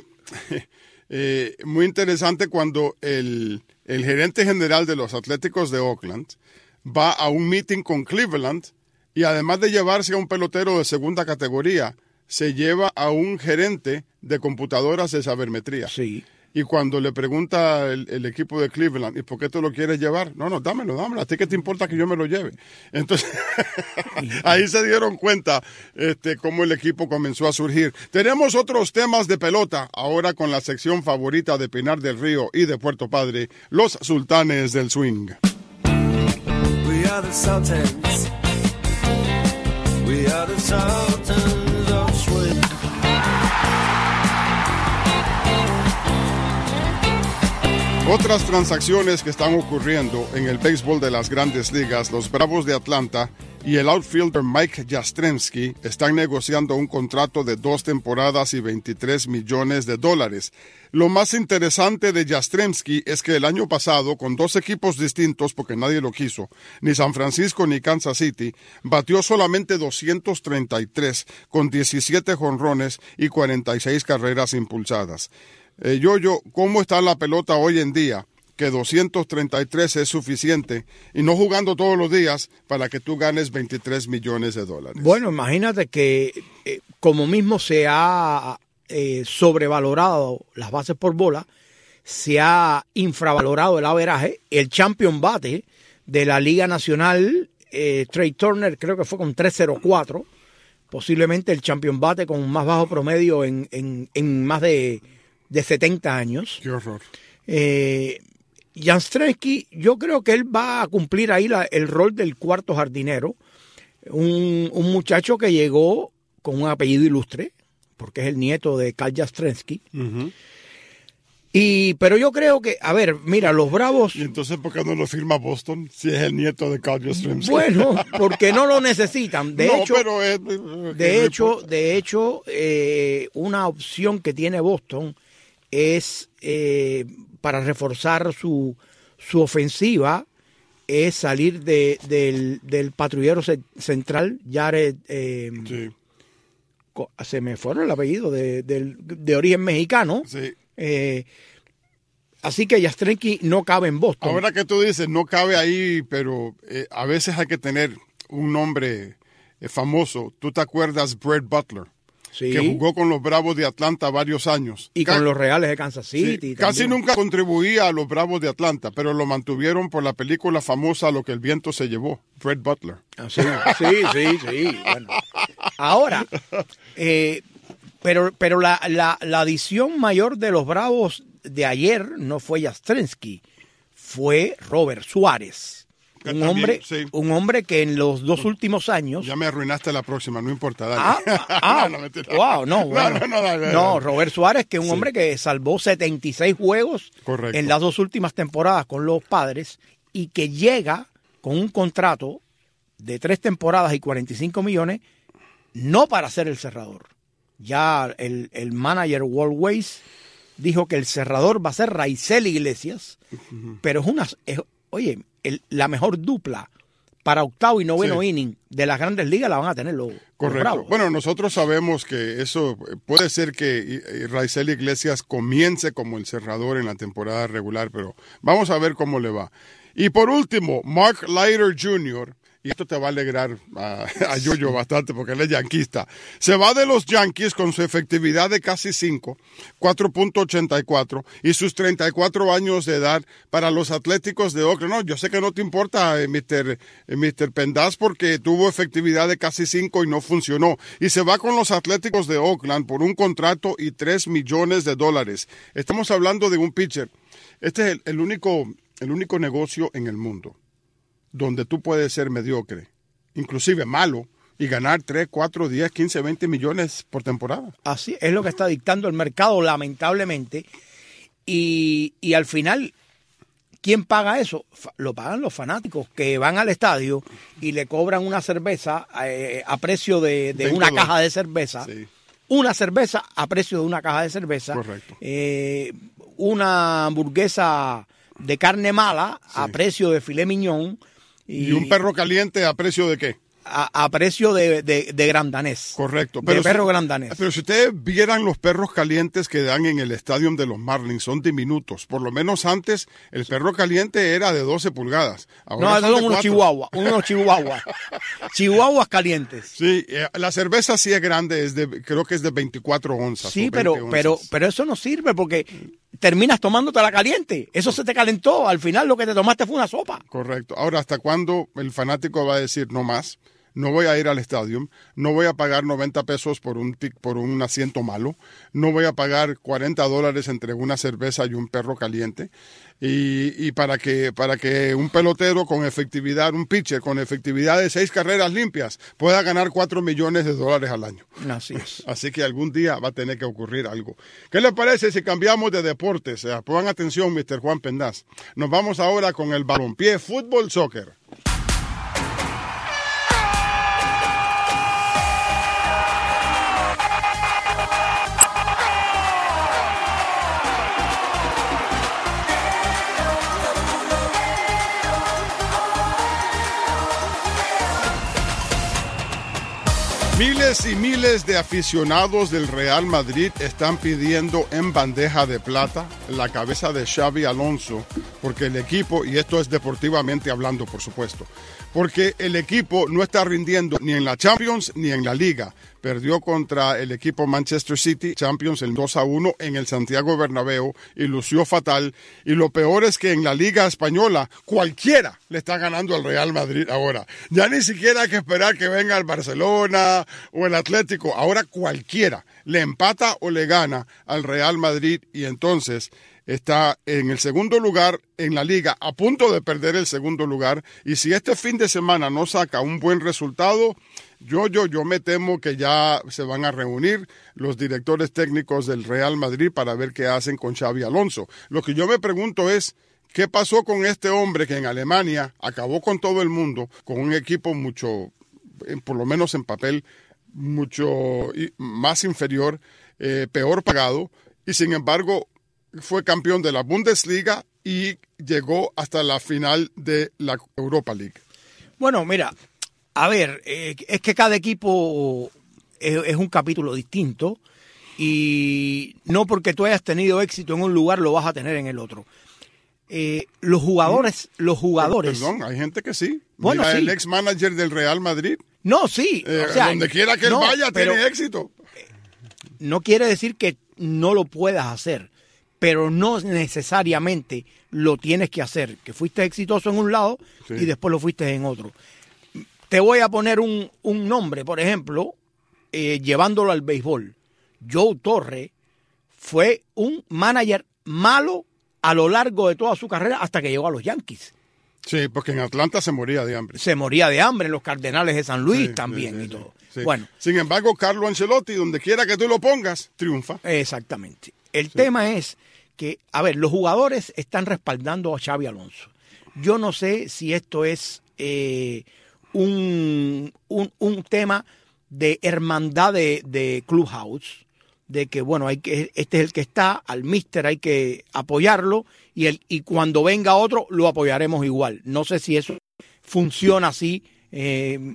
muy interesante cuando el gerente general de los Atléticos de Oakland va a un meeting con Cleveland y además de llevarse a un pelotero de segunda categoría, se lleva a un gerente de computadoras de sabermetría. Sí. Y cuando le pregunta el equipo de Cleveland, ¿y por qué tú lo quieres llevar? No, dámelo. ¿A ti qué te importa que yo me lo lleve? Entonces, ahí se dieron cuenta cómo el equipo comenzó a surgir. Tenemos otros temas de pelota, ahora con la sección favorita de Pinar del Río y de Puerto Padre, los Sultanes del Swing. We are the Sultans. We are the Sultans of Swing. Otras transacciones que están ocurriendo en el béisbol de las Grandes Ligas, los Bravos de Atlanta y el outfielder Mike Yastrzemski están negociando un contrato de 2 temporadas y $23 millones. Lo más interesante de Yastrzemski es que el año pasado, con 2 equipos distintos, porque nadie lo quiso, ni San Francisco ni Kansas City, batió solamente 233, con 17 jonrones y 46 carreras impulsadas. ¿Cómo está la pelota hoy en día que 233 es suficiente y no jugando todos los días para que tú ganes $23 millones. Bueno, imagínate que como mismo se ha sobrevalorado las bases por bola, se ha infravalorado el averaje. El champion bate de la Liga Nacional, Trey Turner, creo que fue con 3.04, posiblemente el champion bate con más bajo promedio en más de 70 años. Qué horror. Yastrzemski, yo creo que él va a cumplir ahí el rol del cuarto jardinero, un muchacho que llegó con un apellido ilustre, porque es el nieto de Carl Yastrzemski. Uh-huh. Pero yo creo que, a ver, mira, los Bravos... ¿Y entonces por qué no lo firma Boston si es el nieto de Carl Yastrzemski? Bueno, porque no lo necesitan. De hecho, una opción que tiene Boston es para reforzar su ofensiva, es salir del patrullero central, Jared... sí. Se me fueron el apellido de origen mexicano. Sí. Así que Yastrzemski no cabe en Boston. Ahora que tú dices, no cabe ahí, pero a veces hay que tener un nombre famoso. ¿Tú te acuerdas Brett Butler? Sí. Que jugó con los Bravos de Atlanta varios años. Y con los Reales de Kansas City. Sí, casi nunca contribuía a los Bravos de Atlanta, pero lo mantuvieron por la película famosa Lo que el viento se llevó, Brett Butler. Sí. Bueno. Ahora, pero la adición mayor de los Bravos de ayer no fue Yastrzemski, fue Robert Suárez. Un hombre que en los 2 últimos años... Ya me arruinaste la próxima, no importa, dale. No, Robert Suárez, que es un hombre que salvó 76 juegos en las 2 últimas temporadas con los Padres y que llega con un contrato de 3 temporadas y 45 millones, no para ser el cerrador. Ya el manager Walt Weiss dijo que el cerrador va a ser Raisel Iglesias, pero oye, la mejor dupla para octavo y noveno inning de las Grandes Ligas la van a tener los Bravos. Bueno, nosotros sabemos que eso puede ser que Raisel Iglesias comience como el cerrador en la temporada regular, pero vamos a ver cómo le va. Y por último, Mark Leiter Jr., y esto te va a alegrar a Yoyo bastante porque él es yanquista. Se va de los Yankees con su efectividad de casi 5, 4.84 y sus 34 años de edad para los Atléticos de Oakland. No, yo sé que no te importa, Mr. Pendas, porque tuvo efectividad de casi 5 y no funcionó. Y se va con los Atléticos de Oakland por un contrato y $3 millones. Estamos hablando de un pitcher. Este es el único negocio en el mundo donde tú puedes ser mediocre, inclusive malo, y ganar 3, 4, 10, 15, 20 millones por temporada. Así es lo que está dictando el mercado, lamentablemente. Y al final, ¿quién paga eso? Lo pagan los fanáticos que van al estadio y le cobran una cerveza a precio de una caja de cerveza. Sí. Una cerveza a precio de una caja de cerveza. Correcto. Una hamburguesa de carne mala a precio de filet mignon. ¿Y un perro caliente a precio de qué? A precio de gran danés. Correcto. De perro gran danés. Pero si ustedes vieran los perros calientes que dan en el estadio de los Marlins, son diminutos. Por lo menos antes el perro caliente era de 12 pulgadas. Ahora son unos chihuahuas. Chihuahuas calientes. Sí, la cerveza sí es grande, creo que es de 24 onzas. Sí, pero eso no sirve porque terminas tomándote la caliente. Eso se te calentó. Al final lo que te tomaste fue una sopa. Correcto. Ahora, ¿hasta cuándo el fanático va a decir no más? No voy a ir al estadio, no voy a pagar 90 pesos por un asiento malo, no voy a pagar $40 entre una cerveza y un perro caliente. Y para que un pelotero con efectividad, un pitcher con efectividad de 6 carreras limpias, pueda ganar $4 millones al año. Así es. Así que algún día va a tener que ocurrir algo. ¿Qué le parece si cambiamos de deportes? Pongan atención, Mr. Juan Pendas. Nos vamos ahora con el balompié, fútbol, soccer. Miles y miles de aficionados del Real Madrid están pidiendo en bandeja de plata la cabeza de Xabi Alonso, porque el equipo, y esto es deportivamente hablando, por supuesto, porque el equipo no está rindiendo ni en la Champions ni en la Liga. Perdió contra el equipo Manchester City, Champions, el 2-1 en el Santiago Bernabéu, y lució fatal. Y lo peor es que en la Liga Española cualquiera le está ganando al Real Madrid ahora. Ya ni siquiera hay que esperar que venga el Barcelona o el Atlético. Ahora cualquiera le empata o le gana al Real Madrid, y entonces está en el segundo lugar en la Liga, a punto de perder el segundo lugar. Y si este fin de semana no saca un buen resultado, yo me temo que ya se van a reunir los directores técnicos del Real Madrid para ver qué hacen con Xabi Alonso. Lo que yo me pregunto es, ¿qué pasó con este hombre que en Alemania acabó con todo el mundo, con un equipo mucho, por lo menos en papel, mucho más inferior, peor pagado, y sin embargo fue campeón de la Bundesliga y llegó hasta la final de la Europa League? Bueno, mira, a ver, es que cada equipo es un capítulo distinto, y no porque tú hayas tenido éxito en un lugar lo vas a tener en el otro. Los jugadores. Perdón, hay gente que sí. Bueno, mira, sí. el ex manager del Real Madrid. No, sí. O sea, donde quiera que él vaya, tiene éxito. No quiere decir que no lo puedas hacer, pero no necesariamente lo tienes que hacer. Que fuiste exitoso en un lado, sí, y después lo fuiste en otro. Te voy a poner un nombre, por ejemplo, llevándolo al béisbol. Joe Torre fue un manager malo a lo largo de toda su carrera hasta que llegó a los Yankees. Sí, porque en Atlanta se moría de hambre. Se moría de hambre, en los Cardenales de San Luis también, y todo. Sí. Bueno. Sin embargo, Carlo Ancelotti, donde quiera que tú lo pongas, triunfa. Exactamente. El tema es que, a ver, los jugadores están respaldando a Xabi Alonso. Yo no sé si esto es un tema de hermandad de Clubhouse, de que, bueno, este es el que está, al míster hay que apoyarlo, y cuando venga otro lo apoyaremos igual. No sé si eso funciona así en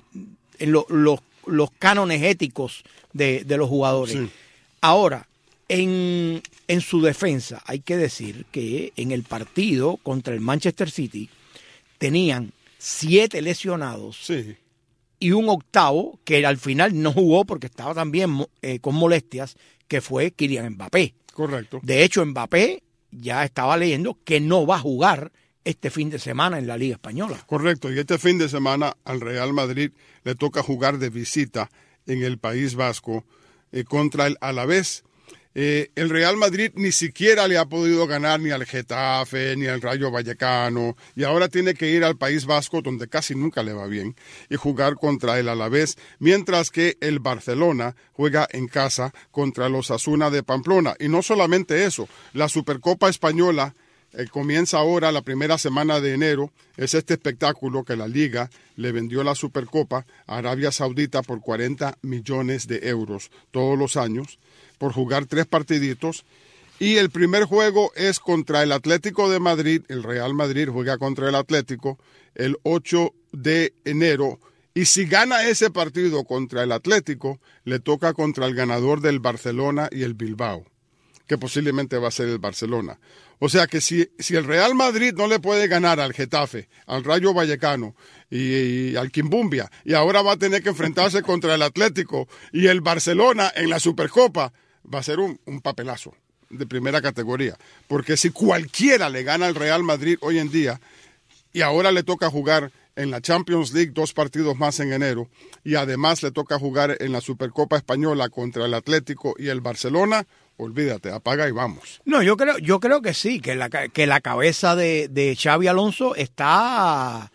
los cánones éticos de los jugadores. Sí. Ahora, en su defensa, hay que decir que en el partido contra el Manchester City tenían 7 lesionados, sí, y un octavo que al final no jugó porque estaba también con molestias, que fue Kylian Mbappé. Correcto. De hecho, Mbappé ya estaba leyendo que no va a jugar este fin de semana en la Liga Española. Correcto, y este fin de semana al Real Madrid le toca jugar de visita en el País Vasco contra el Alavés. El Real Madrid ni siquiera le ha podido ganar ni al Getafe ni al Rayo Vallecano, y ahora tiene que ir al País Vasco, donde casi nunca le va bien, y jugar contra el Alavés, mientras que el Barcelona juega en casa contra los Osasuna de Pamplona. Y no solamente eso, la Supercopa Española comienza ahora la primera semana de enero. Es este espectáculo que la Liga le vendió la Supercopa a Arabia Saudita por 40 millones de euros todos los años, por jugar 3 partiditos, y el primer juego es contra el Atlético de Madrid. El Real Madrid juega contra el Atlético el 8 de enero, y si gana ese partido contra el Atlético, le toca contra el ganador del Barcelona y el Bilbao, que posiblemente va a ser el Barcelona. O sea que si el Real Madrid no le puede ganar al Getafe, al Rayo Vallecano y al Quimbumbia, y ahora va a tener que enfrentarse contra el Atlético y el Barcelona en la Supercopa, va a ser un papelazo de primera categoría. Porque si cualquiera le gana al Real Madrid hoy en día, y ahora le toca jugar en la Champions League 2 partidos más en enero, y además le toca jugar en la Supercopa Española contra el Atlético y el Barcelona, olvídate, apaga y vamos. No, yo creo que sí, que la cabeza de Xabi Alonso está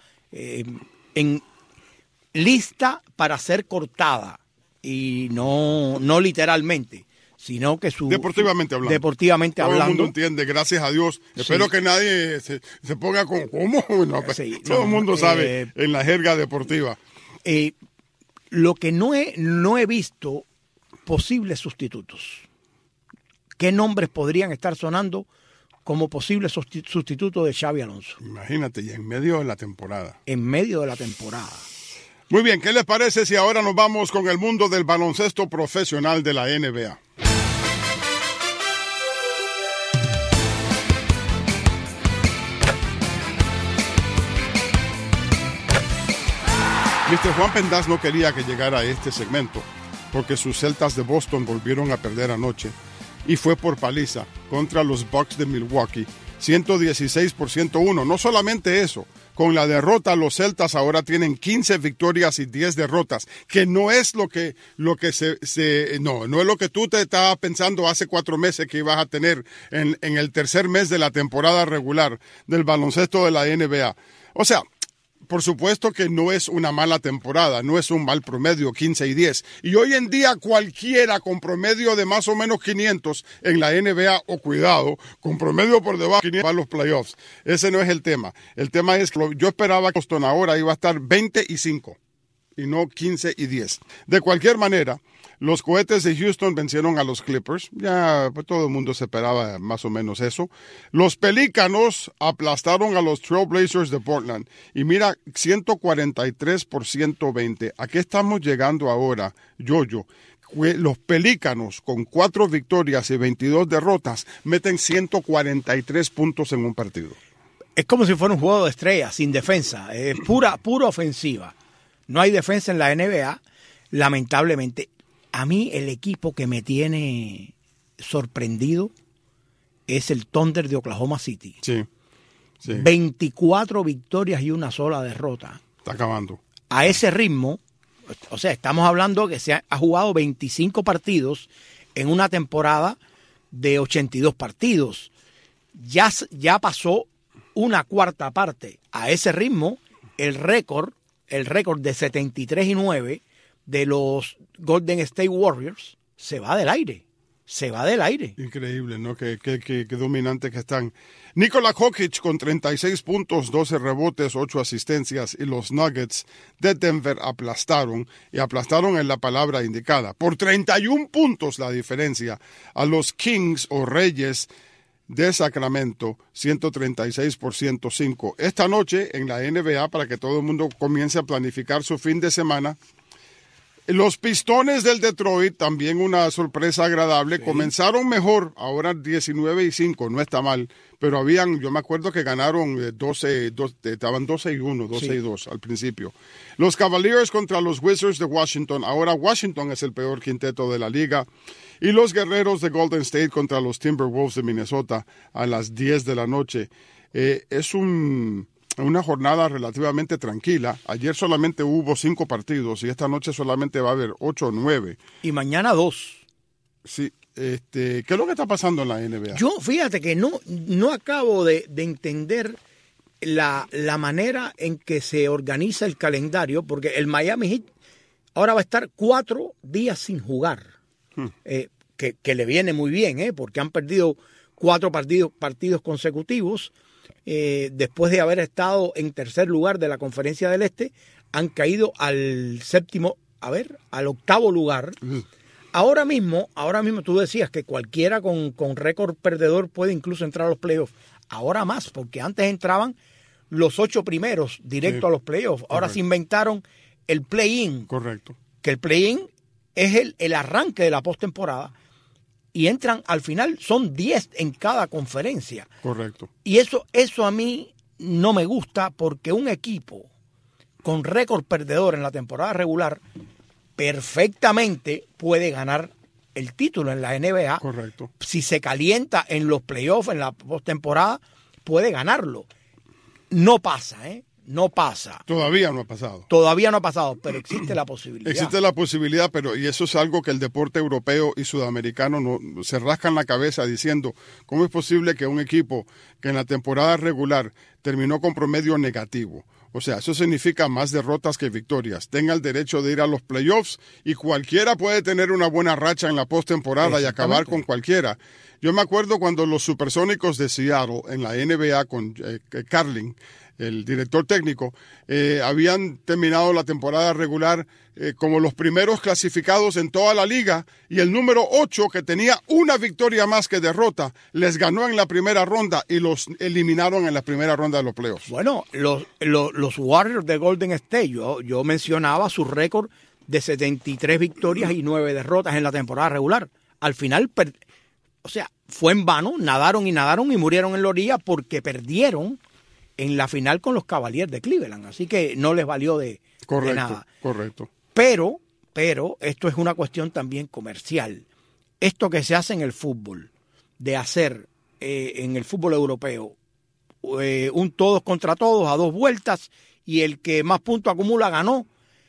lista para ser cortada, y no literalmente, sino que deportivamente hablando. Todo el mundo entiende, gracias a Dios. Sí. Espero que nadie se ponga con ¿cómo? No, sí, todo el mundo sabe en la jerga deportiva. Lo que no he visto posibles sustitutos. ¿Qué nombres podrían estar sonando como posibles sustitutos de Xabi Alonso? Imagínate, y en medio de la temporada. En medio de la temporada. Muy bien, ¿qué les parece si ahora nos vamos con el mundo del baloncesto profesional de la NBA? Mr. Juan Pendas no quería que llegara a este segmento porque sus Celtas de Boston volvieron a perder anoche y fue por paliza contra los Bucks de Milwaukee, 116-101. No solamente eso, con la derrota los Celtas ahora tienen 15 victorias y 10 derrotas, que no es lo que no es lo que tú te estabas pensando hace 4 meses que ibas a tener en el tercer mes de la temporada regular del baloncesto de la NBA. O sea, por supuesto que no es una mala temporada, no es un mal promedio, 15 y 10. Y hoy en día cualquiera con promedio de más o menos 500 en la NBA, o cuidado, con promedio por debajo de 500 para los playoffs. Ese no es el tema. El tema es que yo esperaba que Boston ahora iba a estar 20 y 5 y no 15 y 10. De cualquier manera, los Cohetes de Houston vencieron a los Clippers. Ya pues, todo el mundo se esperaba más o menos eso. Los Pelícanos aplastaron a los Trail Blazers de Portland. Y mira, 143-120. ¿A qué estamos llegando ahora, Yoyo? Los Pelícanos, con 4 victorias y 22 derrotas, meten 143 puntos en un partido. Es como si fuera un juego de estrellas, sin defensa. Es pura ofensiva. No hay defensa en la NBA, lamentablemente. A mí el equipo que me tiene sorprendido es el Thunder de Oklahoma City. Sí. 24 victorias y una sola derrota. Está acabando. A ese ritmo, o sea, estamos hablando que se ha jugado 25 partidos en una temporada de 82 partidos. Ya pasó una cuarta parte. A ese ritmo, el récord de 73-9 de los Golden State Warriors se va del aire. Increíble, ¿no? Qué dominantes que están. Nikola Jokic con 36 puntos, 12 rebotes, 8 asistencias, y los Nuggets de Denver aplastaron en la palabra indicada. Por 31 puntos la diferencia a los Kings o Reyes de Sacramento, 136-105. Esta noche en la NBA, para que todo el mundo comience a planificar su fin de semana, los Pistones del Detroit, también una sorpresa agradable, sí. Comenzaron mejor, ahora 19-5, no está mal, pero yo me acuerdo que ganaron estaban 12-1, 12-2 al principio. Los Cavaliers contra los Wizards de Washington, ahora Washington es el peor quinteto de la liga. Y los Guerreros de Golden State contra los Timberwolves de Minnesota a las 10 de la noche. Es una jornada relativamente tranquila. Ayer solamente hubo 5 partidos y esta noche solamente va a haber 8 o 9. Y mañana 2. Sí. ¿Qué es lo que está pasando en la NBA? Yo, fíjate que no acabo de entender la manera en que se organiza el calendario, porque el Miami Heat ahora va a estar 4 días sin jugar. Que le viene muy bien, porque han perdido 4 partidos consecutivos. Después de haber estado en tercer lugar de la Conferencia del Este, han caído al octavo lugar. Ahora mismo tú decías que cualquiera con récord perdedor puede incluso entrar a los playoffs. Ahora más, porque antes entraban los 8 primeros directo a los playoffs. Ahora se inventaron el play-in. Correcto. Que el play-in es el arranque de la postemporada. Y entran, al final, son 10 en cada conferencia. Correcto. Y eso a mí no me gusta, porque un equipo con récord perdedor en la temporada regular perfectamente puede ganar el título en la NBA. Correcto. Si se calienta en los playoffs, en la postemporada, puede ganarlo. No pasa, No pasa. Todavía no ha pasado. Pero existe la posibilidad. Existe la posibilidad, y eso es algo que el deporte europeo y sudamericano no se rascan la cabeza diciendo, ¿cómo es posible que un equipo que en la temporada regular terminó con promedio negativo? O sea, eso significa más derrotas que victorias. Tenga el derecho de ir a los playoffs y cualquiera puede tener una buena racha en la postemporada y acabar con cualquiera. Yo me acuerdo cuando los Supersónicos de Seattle en la NBA con Carlin el director técnico, habían terminado la temporada regular como los primeros clasificados en toda la liga, y el número 8, que tenía una victoria más que derrota, les ganó en la primera ronda y los eliminaron en la primera ronda de los playoffs. Bueno, los Warriors de Golden State, yo mencionaba su récord de 73 victorias y 9 derrotas en la temporada regular. Al final, fue en vano, nadaron y murieron en la orilla porque perdieron en la final con los Cavaliers de Cleveland. Así que no les valió de nada. Correcto. Pero esto es una cuestión también comercial. Esto que se hace en el fútbol, de hacer en el fútbol europeo un todos contra todos a 2 vueltas y el que más puntos acumula ganó,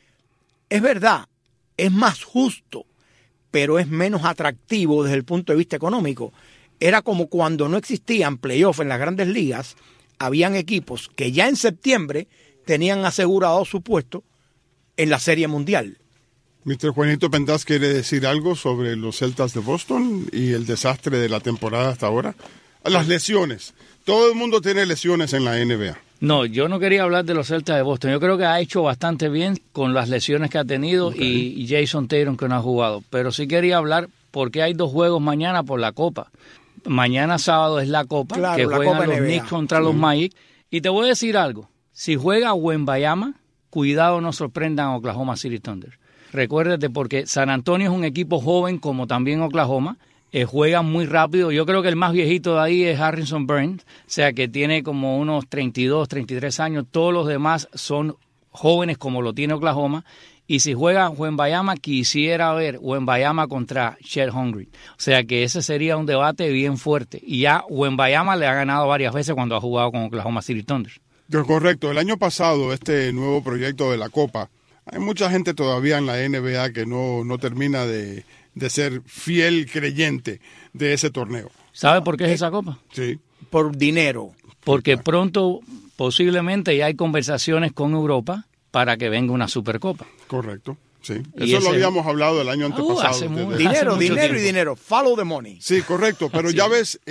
es verdad, es más justo, pero es menos atractivo desde el punto de vista económico. Era como cuando no existían playoffs en las grandes ligas, habían equipos que ya en septiembre tenían asegurado su puesto en la Serie Mundial. Mr. Juanito Pentaz, ¿quiere decir algo sobre los Celtas de Boston y el desastre de la temporada hasta ahora? Las lesiones. Todo el mundo tiene lesiones en la NBA. No, yo no quería hablar de los Celtas de Boston. Yo creo que ha hecho bastante bien con las lesiones que ha tenido y Jason Tatum que no ha jugado. Pero sí quería hablar porque hay 2 juegos mañana por la Copa. Mañana sábado es la Copa, claro, que la juegan Copa los NBA. Knicks contra los Magic. Y te voy a decir algo. Si juega Wembanyama, cuidado no sorprendan a Oklahoma City Thunder. Recuérdate, porque San Antonio es un equipo joven como también Oklahoma. Juegan muy rápido. Yo creo que el más viejito de ahí es Harrison Barnes, o sea que tiene como unos 32, 33 años. Todos los demás son jóvenes como lo tiene Oklahoma. Y si juega Wembanyama, quisiera ver Wembanyama contra Chet Holmgren. O sea que ese sería un debate bien fuerte. Y ya Wembanyama le ha ganado varias veces cuando ha jugado con Oklahoma City Thunder. Correcto. El año pasado, este nuevo proyecto de la Copa, hay mucha gente todavía en la NBA que no termina de ser fiel creyente de ese torneo. ¿Sabe por qué es esa Copa? Sí. Por dinero. Porque pronto, posiblemente, ya hay conversaciones con Europa para que venga una Supercopa. Correcto, sí. Y Eso lo habíamos hablado el año antepasado. Dinero y dinero. Follow the money. Sí, correcto. Pero ya ves,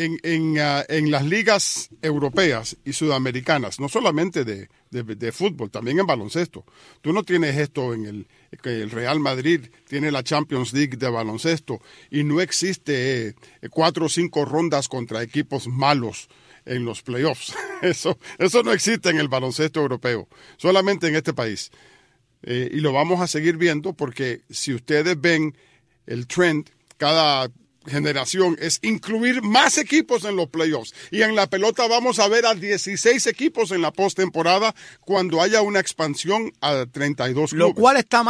en las ligas europeas y sudamericanas, no solamente de fútbol, también en baloncesto. Tú no tienes esto que el Real Madrid tiene la Champions League de baloncesto y no existe 4 o 5 rondas contra equipos malos en los playoffs. Eso no existe en el baloncesto europeo, solamente en este país. Y lo vamos a seguir viendo porque si ustedes ven el trend, cada generación es incluir más equipos en los playoffs. Y en la pelota vamos a ver a 16 equipos en la postemporada cuando haya una expansión a 32 clubes. Lo cual está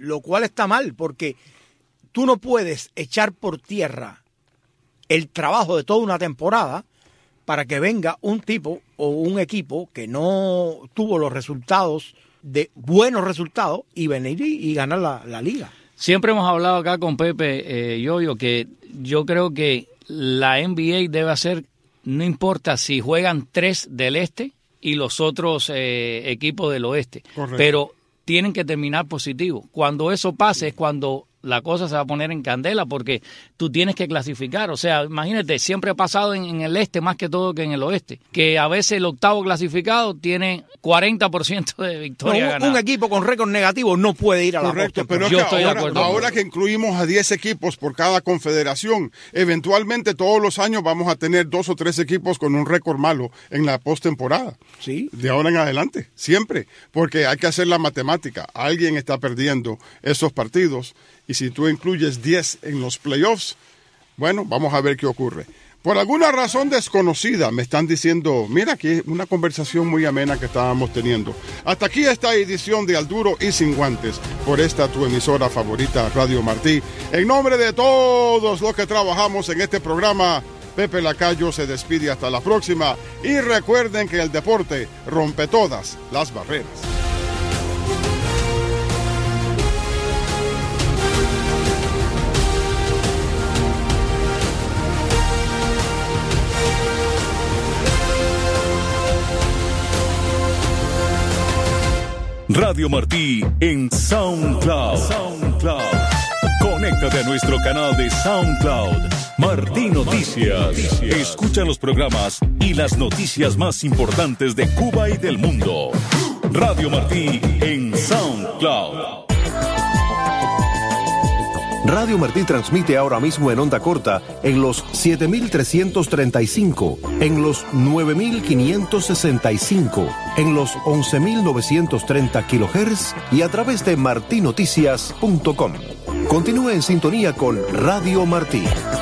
mal, porque tú no puedes echar por tierra el trabajo de toda una temporada para que venga un tipo o un equipo que no tuvo los resultados, buenos resultados, y venir y ganar la liga. Siempre hemos hablado acá con Pepe Yoyo que yo creo que la NBA debe hacer, no importa si juegan 3 del este y los otros equipos del oeste. Correcto. Pero tienen que terminar positivo. Cuando eso pase es cuando la cosa se va a poner en candela porque tú tienes que clasificar. O sea, imagínate, siempre ha pasado en el este más que todo que en el oeste, que a veces el octavo clasificado tiene 40% de victoria ganada. Un equipo con récord negativo no puede ir a la Correcto, pero yo estoy de acuerdo. Ahora que incluimos a 10 equipos por cada confederación, eventualmente todos los años vamos a tener 2 o 3 equipos con un récord malo en la postemporada. Sí. De ahora en adelante, siempre, porque hay que hacer la matemática. Alguien está perdiendo esos partidos. Y si tú incluyes 10 en los playoffs, bueno, vamos a ver qué ocurre. Por alguna razón desconocida me están diciendo, mira, aquí una conversación muy amena que estábamos teniendo. Hasta aquí esta edición de Al Duro y Sin Guantes, por esta tu emisora favorita, Radio Martí. En nombre de todos los que trabajamos en este programa, Pepe Lacayo se despide hasta la próxima. Y recuerden que el deporte rompe todas las barreras. Radio Martí en SoundCloud. Conecta Conéctate a nuestro canal de SoundCloud, Martí Noticias. Escucha los programas y las noticias más importantes de Cuba y del mundo. Radio Martí en SoundCloud. Radio Martí transmite ahora mismo en onda corta en los 7.335, en los 9.565, en los 11.930 kHz y a través de martinoticias.com. Continúe en sintonía con Radio Martí.